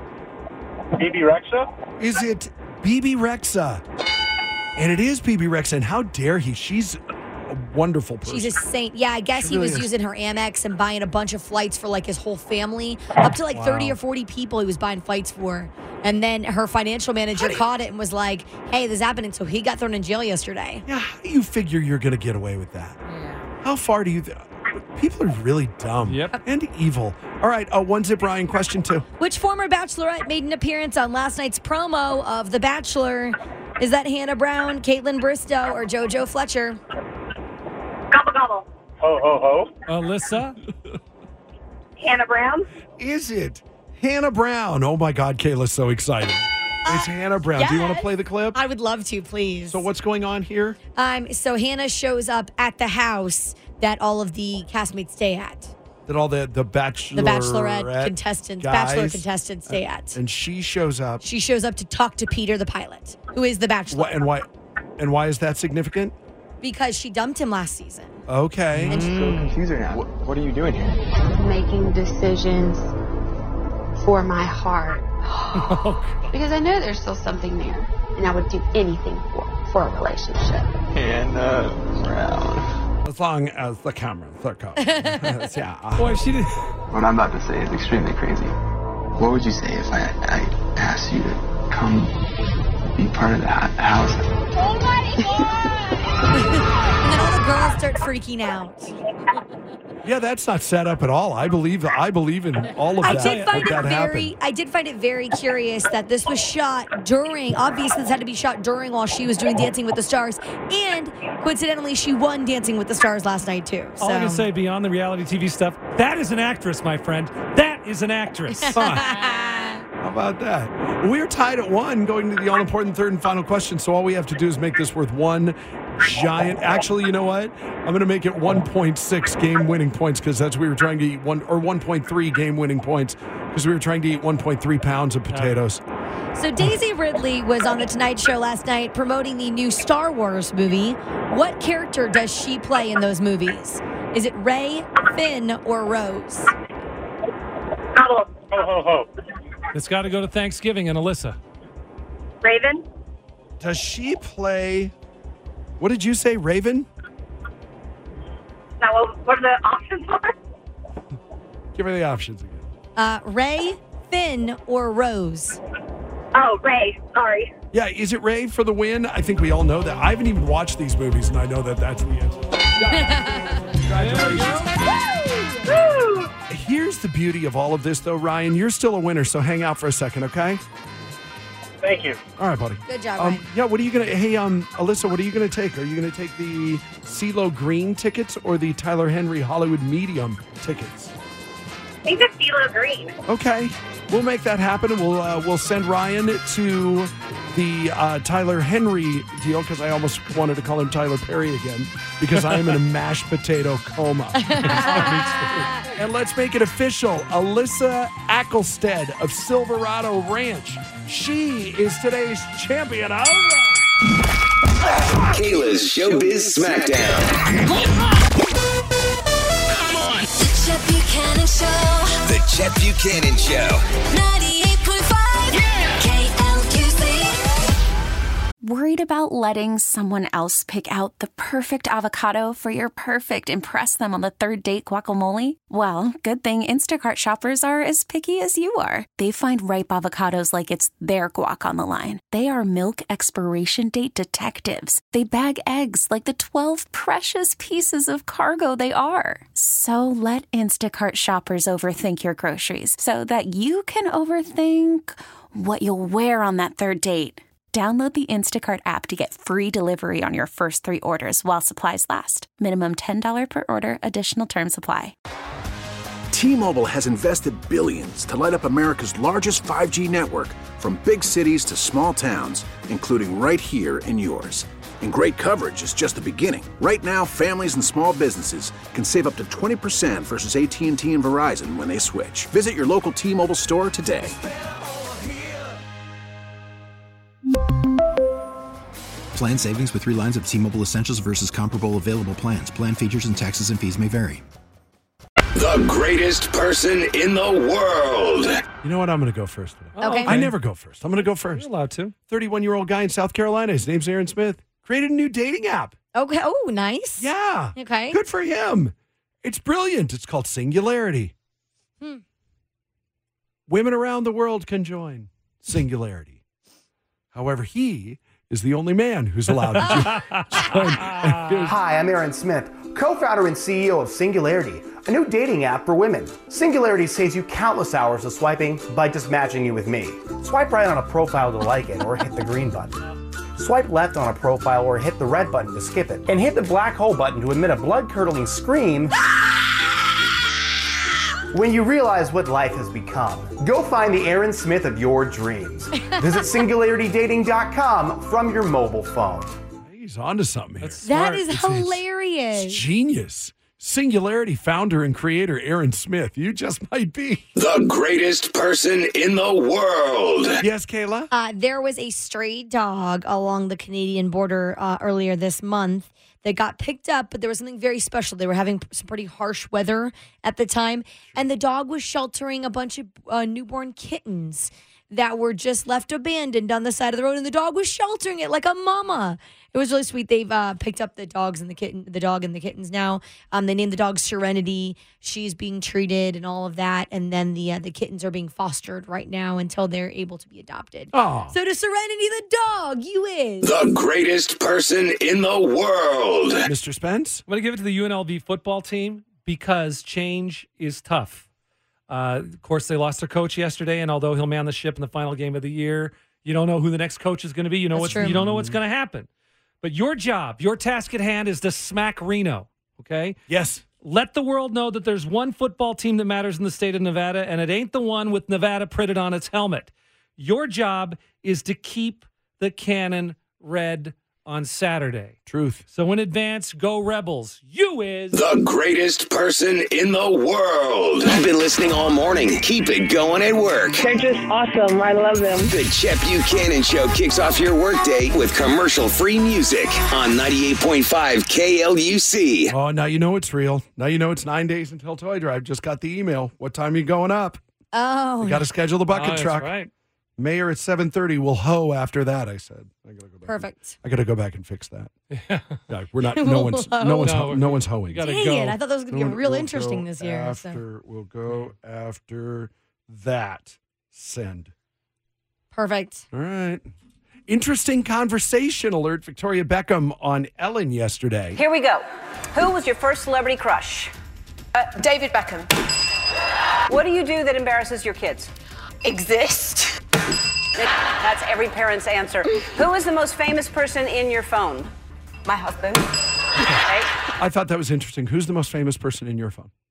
B B Rexa? Is it B B Rexa? And it is B B Rexa, and how dare he? She's a wonderful person. She's a saint. Yeah, I guess She he really was is. using her Amex and buying a bunch of flights for like his whole family. Up to like Wow. thirty or forty people he was buying flights for. And then her financial manager caught it and was like, hey, this is happening. So he got thrown in jail yesterday. Yeah, how do you figure you're going to get away with that? Yeah. How far do you... Th- People are really dumb Yep. and evil. All right, uh, one zip, Ryan. Question two. Which former Bachelorette made an appearance on last night's promo of The Bachelor? Is that Hannah Brown, Caitlin Bristow, or JoJo Fletcher? Gobble, gobble. Ho, ho, ho. Alyssa? Hannah Brown. Is it Hannah Brown? Oh, my God, Kayla's so excited. It's Hannah Brown. Do you want to yes. play the clip? I would love to, please. So what's going on here? Um, so Hannah shows up at the house that all of the castmates stay at. That all the the bachelorette, The Bachelorette contestants, Bachelor guys, contestants stay at. and she shows up. She shows up to talk to Peter, the pilot, who is the Bachelor, Why, and why? And why is that significant? because she dumped him last season. Okay. And she, Confusing now. What, what are you doing here? Making decisions for my heart. Because I know there's still something there, and I would do anything for for a relationship. Hannah Brown. As long as the camera, the camera. yeah. Boy, she did. What I'm about to say is extremely crazy. What would you say if I, I asked you to come be part of the ha- house? and then all the girls start freaking out. Yeah, that's not set up at all. I believe I believe in all of I that. did find that it that very. happened. I did find it very curious that this was shot during. Obviously, this had to be shot during while she was doing Dancing with the Stars, and coincidentally, she won Dancing with the Stars last night too. So. All I can say beyond the reality T V stuff, that is an actress, my friend. That is an actress. How about that? We are tied at one going to the all-important third and final question, so all we have to do is make this worth one giant. Actually, you know what? I'm going to make it one point six game winning points because that's we were trying to eat one or one point three game winning points because we were trying to eat one point three pounds of potatoes. So Daisy Ridley was on the Tonight Show last night promoting the new Star Wars movie. What character does she play in those movies? Is it Rey, Finn, or Rose? Ho, ho, ho. It's got to go to Thanksgiving and Alyssa. Raven? Does she play? What did you say, Raven? Now, what, what are the options for? Give her the options again. Uh, Rey, Finn, or Rose? Oh, Ray. Sorry. Yeah, is it Ray for the win? I think we all know that. I haven't even watched these movies, and I know that that's the answer. Congratulations. Woo! Here's the beauty of all of this, though, Ryan. You're still a winner, so hang out for a second, okay? Thank you. All right, buddy. Good job, Um, Ryan. yeah, what are you going to... Hey, um, Alyssa, what are you going to take? Are you going to take the CeeLo Green tickets or the Tyler Henry Hollywood Medium tickets? I think it's CeeLo Green. Okay, we'll make that happen, and we'll uh, we'll send Ryan to the uh, Tyler Henry deal because I almost wanted to call him Tyler Perry again because I am in a mashed potato coma. And let's make it official. Alyssa Ackelstead of Silverado Ranch. She is today's champion of Kayla's Showbiz Smackdown. The Chet Buchanan Show. The Chet Buchanan Show. ninety-eight point five K L U C. Worried about letting someone else pick out the perfect avocado for your perfect impress them on the third date guacamole? Well, good thing Instacart shoppers are as picky as you are. They find ripe avocados like it's their guac on the line. They are milk expiration date detectives. They bag eggs like the twelve precious pieces of cargo they are. So let Instacart shoppers overthink your groceries so that you can overthink what you'll wear on that third date. Download the Instacart app to get free delivery on your first three orders while supplies last. Minimum ten dollars per order. Additional terms apply. T-Mobile has invested billions to light up America's largest five G network, from big cities to small towns, including right here in yours. And great coverage is just the beginning. Right now, families and small businesses can save up to twenty percent versus A T and T and Verizon when they switch. Visit your local T-Mobile store today. Plan savings with three lines of T-Mobile Essentials versus comparable available plans. Plan features and taxes and fees may vary. The greatest person in the world. You know what? I'm going to go first today. Okay. Okay. I never go first. I'm going to go first. You're allowed to. thirty-one-year-old guy in South Carolina. His name's Aaron Smith. Created a new dating app. Okay. Oh, nice. Yeah. Okay. Good for him. It's brilliant. It's called Singularity. Hmm. Women around the world can join Singularity. However, he is the only man who's allowed to join. Hi, I'm Aaron Smith, co-founder and C E O of Singularity, a new dating app for women. Singularity saves you countless hours of swiping by just matching you with me. Swipe right on a profile to like it or hit the green button. Swipe left on a profile or hit the red button to skip it. And hit the black hole button to emit a blood-curdling scream when you realize what life has become. Go find the Aaron Smith of your dreams. Visit singularity dating dot com from your mobile phone. He's onto something here. That is It's- it's- hilarious. It's genius. Singularity founder and creator Aaron Smith. You just might be the greatest person in the world. Yes, Kayla? Uh, there was a stray dog along the Canadian border uh, earlier this month that got picked up, but there was something very special. They were having some pretty harsh weather at the time, and the dog was sheltering a bunch of uh, newborn kittens that were just left abandoned on the side of the road, and the dog was sheltering it like a mama. It was really sweet. They've uh, picked up the dogs and the kitten, the dog and the kittens now. Um, they named the dog Serenity. She's being treated and all of that, and then the uh, the kittens are being fostered right now until they're able to be adopted. Oh. So to Serenity the dog, you is The greatest person in the world. Mister Spence? I'm going to give it to the U N L V football team because change is tough. Uh, of course, they lost their coach yesterday, and although he'll man the ship in the final game of the year, you don't know who the next coach is going to be. You know That's what's true. you don't know what's going to happen. But your job, your task at hand is to smack Reno, okay? Yes. Let the world know that there's one football team that matters in the state of Nevada, and it ain't the one with Nevada printed on its helmet. Your job is to keep the cannon red on Saturday. Truth. So in advance, go Rebels. You is The greatest person in the world. You've been listening all morning. Keep it going at work. They're just awesome. I love them. The Chet Buchanan Show kicks off your workday with commercial-free music on ninety-eight point five K L U C. Oh, now you know it's real. Now you know it's nine days until Toy Drive. Just got the email. What time are you going up? Oh. We got to schedule the bucket Oh, that's truck. right. Mayor at seven thirty will hoe after that, I said. I gotta go back. Perfect. I got to go back and fix that. Yeah, we're not, no one's, no one's, No, ho- no one's hoeing. we gotta Dang go. it. I thought that was going to be No one- real we'll interesting go this year. After, So. We'll go after that. Send. Perfect. All right. Interesting conversation alert. Victoria Beckham on Ellen yesterday. Here we go. Who was your first celebrity crush? Uh, David Beckham. What do you do that embarrasses your kids? Exist. That's every parent's answer. Who is the most famous person in your phone? My husband. Okay. I thought that was interesting. Who's the most famous person in your phone?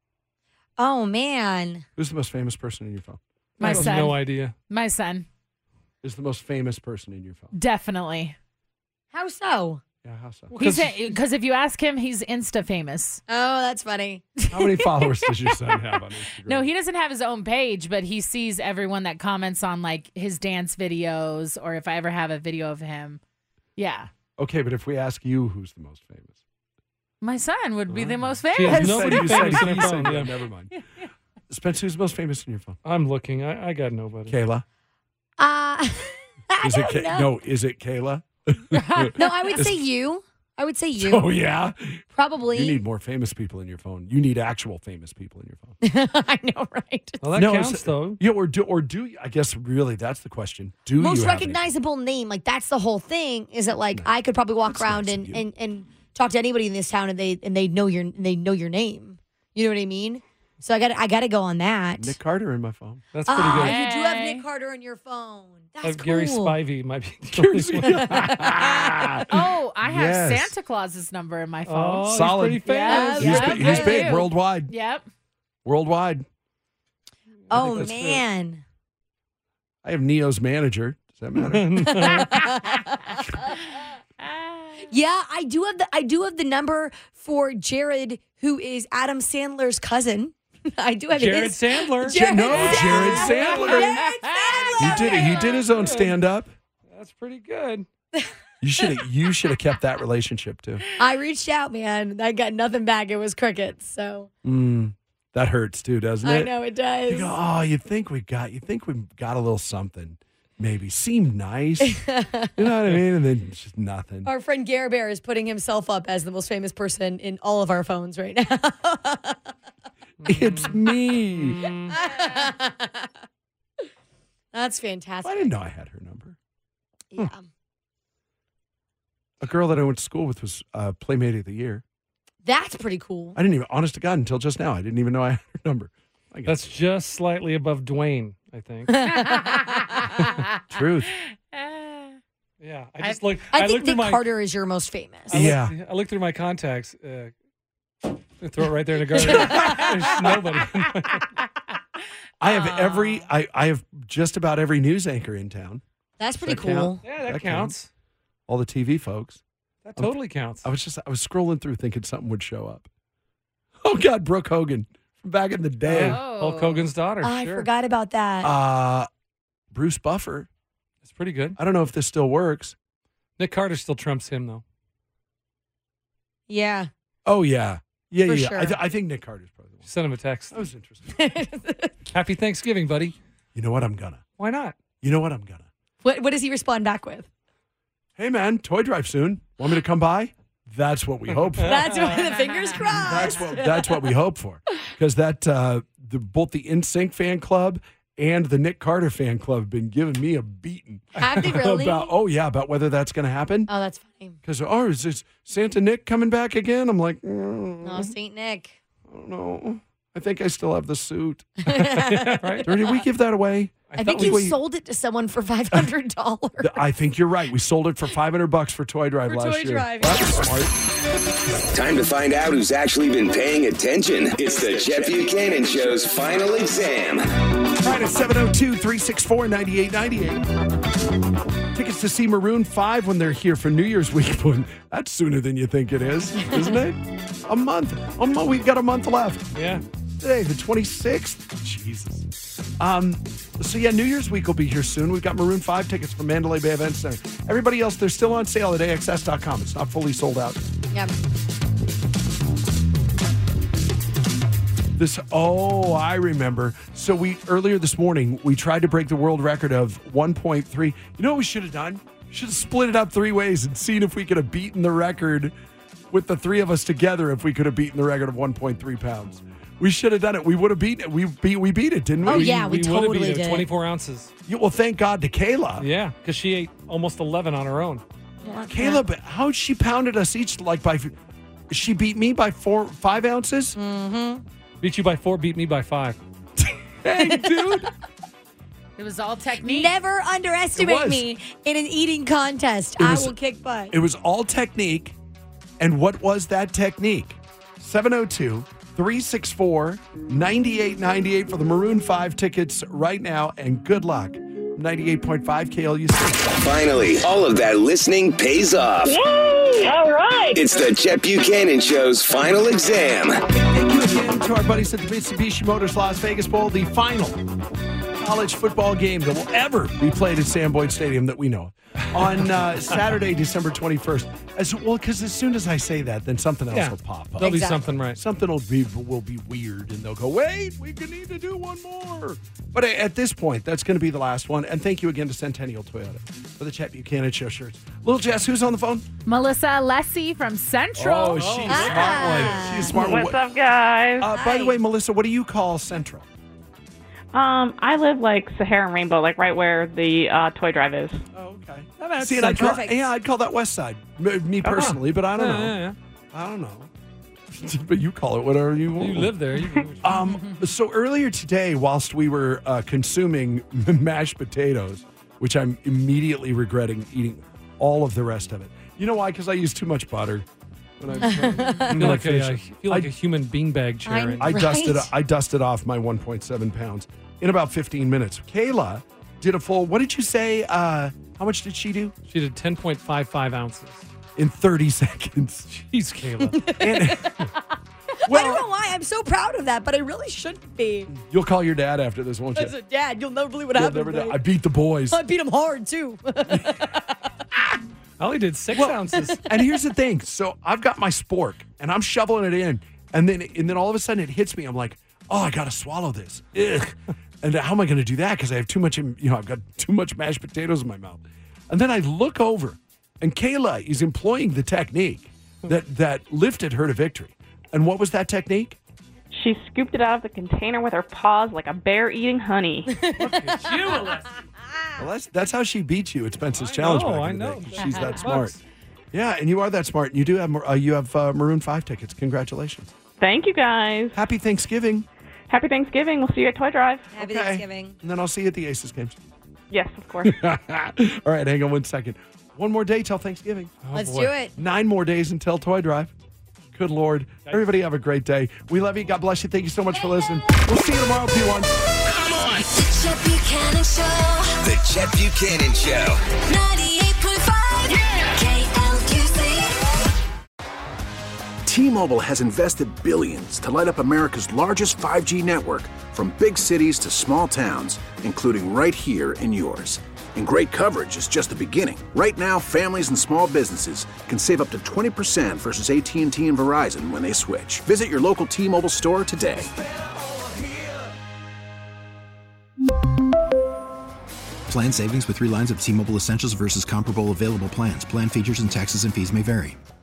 Oh, man. Who's the most famous person in your phone? My I have son. no idea. My son. Is the most famous person in your phone? Definitely. How so? Yeah, how so? He's because if you ask him, he's Insta famous. Oh, that's funny. How many followers does your son have on Instagram? No, he doesn't have his own page, but he sees everyone that comments on like his dance videos or if I ever have a video of him. Yeah. Okay, but if we ask you who's the most famous? My son would be the most She has famous. nobody You said- famous in her you said- phone. Yeah. Never mind. Spence, who's the most famous in your phone? I'm looking. I, I got nobody. Kayla? Uh, Is it don't Kay- know. No, is it Kayla? No, I would Is- say you. I would say you. Oh, yeah? Probably. You need more famous people in your phone. You need actual famous people in your phone. I know, right? Well, that No, counts, it's- though. Yeah, or do, or do you, I guess really that's the question. Do Most you have any- recognizable name. Like, that's the whole thing. Is that like I could probably walk around and, and, and talk to anybody in this town and they and they know your they know your name. You know what I mean? So I got I got to go on that. Nick Carter in my phone. That's pretty Ah, good. you do have Nick Carter on your phone. That's I have cool. Gary Spivey might be the only one. Oh, I have Yes. Santa Claus's number in my phone. Oh, he's Solid. pretty famous. Yeah, He's, yeah, big, he's I big do. worldwide. Yep. Worldwide. Oh that's fair. man. I have Neo's manager. Does that matter? Yeah, I do have the I do have the number for Jared, who is Adam Sandler's cousin. I do have Jared his. Sandler. Jared no, Jared Sandler. Jared Sandler. He did it. He did his own stand up. That's pretty good. You should have you should have kept that relationship too. I reached out, man. I got nothing back. It was crickets. So Mm, that hurts too, doesn't I it? know it does. You go, oh, you think we got you think we got a little something. Maybe seemed nice. You know what I mean? And then it's just nothing. Our friend Gare Bear is putting himself up as the most famous person in all of our phones right now. It's me. That's fantastic. I didn't know I had her number. Yeah. A girl that I went to school with was uh, Playmate of the Year. That's pretty cool. I didn't even, honest to God, until just now, I didn't even know I had her number. I That's just slightly above Dwayne, I think. Truth. Yeah, I just looked. I, think looked through Nick my, Carter is your most famous. I looked- Yeah. I looked through my contacts. Uh, throw it right there in the garden. There's nobody. I have every, I, I have just about every news anchor in town. That's pretty Does that count? cool. Yeah, that, That counts. All the T V folks. That totally counts. I was just, I was scrolling through thinking something would show up. Oh, God, Brooke Hogan from back in the day. Oh. Hulk Hogan's daughter. I sure. forgot about that. Uh, Bruce Buffer. That's pretty good. I don't know if this still works. Nick Carter still trumps him, though. yeah. Oh, yeah. Yeah, For yeah. yeah. sure. I, th- I think Nick Carter's probably the one. Send him a text. That was interesting. Happy Thanksgiving, buddy. You know what? I'm gonna. Why not? You know what? I'm gonna. What What does he respond back with? Hey, man, toy drive soon. Want me to come by? That's what we hope for. That's what the fingers crossed. That's what that's what we hope for. Because that uh, the both the N Sync fan club and the Nick Carter fan club have been giving me a beating. Have they really? about oh yeah, about whether that's going to happen. Oh, that's funny. Because oh, is this Santa Nick coming back again? I'm like, mm, Oh, Saint Nick. I don't know. I think I still have the suit. Right? Or did we give that away? I, think we- you we- sold it to someone for five hundred dollars. I think you're right. We sold it for five hundred bucks for Toy Drive For last Toy year. Drive, That's yeah. smart. Time to find out who's actually been paying attention. It's the Chet Buchanan Show's final exam. Trying to seven oh two, three six four, nine eight nine eight. Tickets to see Maroon five when they're here for New Year's week. That's sooner than you think it is, isn't it? A month. A month. We've got a month left. Yeah. Today, the twenty-sixth. Jesus. Um, so, yeah, New Year's week will be here soon. We've got Maroon five tickets from Mandalay Bay Event Center. Everybody else, they're still on sale at A X S dot com. It's not fully sold out. Yep. This, oh, I remember. So we earlier this morning, we tried to break the world record of one point three. You know what we should have done? We should have split it up three ways and seen if we could have beaten the record with the three of us together, if we could have beaten the record of one point three pounds. We should have done it. We would have beaten it. We beat, we beat it, didn't we? Oh, yeah, we, we totally would have beat did. it, twenty-four ounces. Yeah, well, thank God to Kayla. Yeah, because she ate almost eleven on her own. Kayla, but how she pounded us each like by, she beat me by four, five ounces? Mm-hmm. Beat you by four, beat me by five. Hey, dude. It was all technique. Never It underestimate was. me in an eating contest. It I was- will kick butt. It was all technique. And what was that technique? seven oh two, three six four, nine eight nine eight for the Maroon five tickets right now. And good luck. ninety-eight point five K L U C. Finally, all of that listening pays off. Yay! All right. It's the Chet Buchanan Show's final exam. Thank you again to our buddies at the Mitsubishi Motors Las Vegas Bowl, the final college football game that will ever be played at Sam Boyd Stadium that we know of. On uh, Saturday, December twenty-first. As well, because as soon as I say that, then something else Yeah. will pop up. There'll be something right. Something will be will be weird, and they'll go, wait, we can need to do one more. But at this point, that's going to be the last one. And thank you again to Centennial Toyota for the Chet Buchanan Show shirts. Little Jess, who's on the phone? Melissa Alessi from Central. Oh, she's a smart one. She's a smart one. What's up, guys? Uh, by the way, Melissa, what do you call Central? Um, I live like Sahara and Rainbow, like right where the uh, toy drive is. Oh, okay. That's See, and I'd call, perfect. yeah, I'd call that West Side. M- Me personally, but I don't Yeah, know. yeah, yeah. I don't know. But you call it whatever you want. You live there. You Um, so earlier today, whilst we were uh, consuming mashed potatoes, which I'm immediately regretting eating all of the rest of it. You know why? Because I used too much butter. When I was trying to- I feel like, a, I I- feel like a human beanbag chair. I dusted. I dusted off my one point seven pounds in about fifteen minutes. Kayla did a full. What did you say? Uh, how much did she do? She did ten point five five ounces in thirty seconds. Jeez, Kayla. And, I don't know why. I'm so proud of that, but I really shouldn't be. you'll call your dad after this, won't you? As a dad, you'll never believe what You'll happened. never to know. me. I beat the boys. I beat him hard too. I only did six Well, ounces. And here's the thing. So I've got my spork and I'm shoveling it in. And then and then all of a sudden it hits me. I'm like, oh, I got to swallow this. Ugh. And how am I going to do that? Because I have too much, in- you know, I've got too much mashed potatoes in my mouth. And then I look over and Kayla is employing the technique that, that lifted her to victory. And what was that technique? She scooped it out of the container with her paws like a bear eating honey. Well, that's that's how she beat you at Spencer's Challenge. know, back I in the know. day. She's that Bucks. smart. Yeah, and you are that smart. You do have mar- uh, you have uh, Maroon five tickets. Congratulations. Thank you, guys. Happy Thanksgiving. Happy Thanksgiving. We'll see you at Toy Drive. Happy Okay. Thanksgiving. And then I'll see you at the Aces games. Yes, of course. All right, hang on one second. One more day till Thanksgiving. Let's do it. Nine more days until Toy Drive. Good Lord. Everybody have a great day. We love you. God bless you. Thank you so much for listening. We'll see you tomorrow, P one. Come on. The Chet Buchanan Show. The Chet Buchanan Show. ninety-eight point five K L U C. T-Mobile has invested billions to light up America's largest five G network, from big cities to small towns, including right here in yours. And great coverage is just the beginning. Right now, families and small businesses can save up to twenty percent versus A T and T and Verizon when they switch. Visit your local T-Mobile store today. Plan savings with three lines of T-Mobile Essentials versus comparable available plans. Plan features and taxes and fees may vary.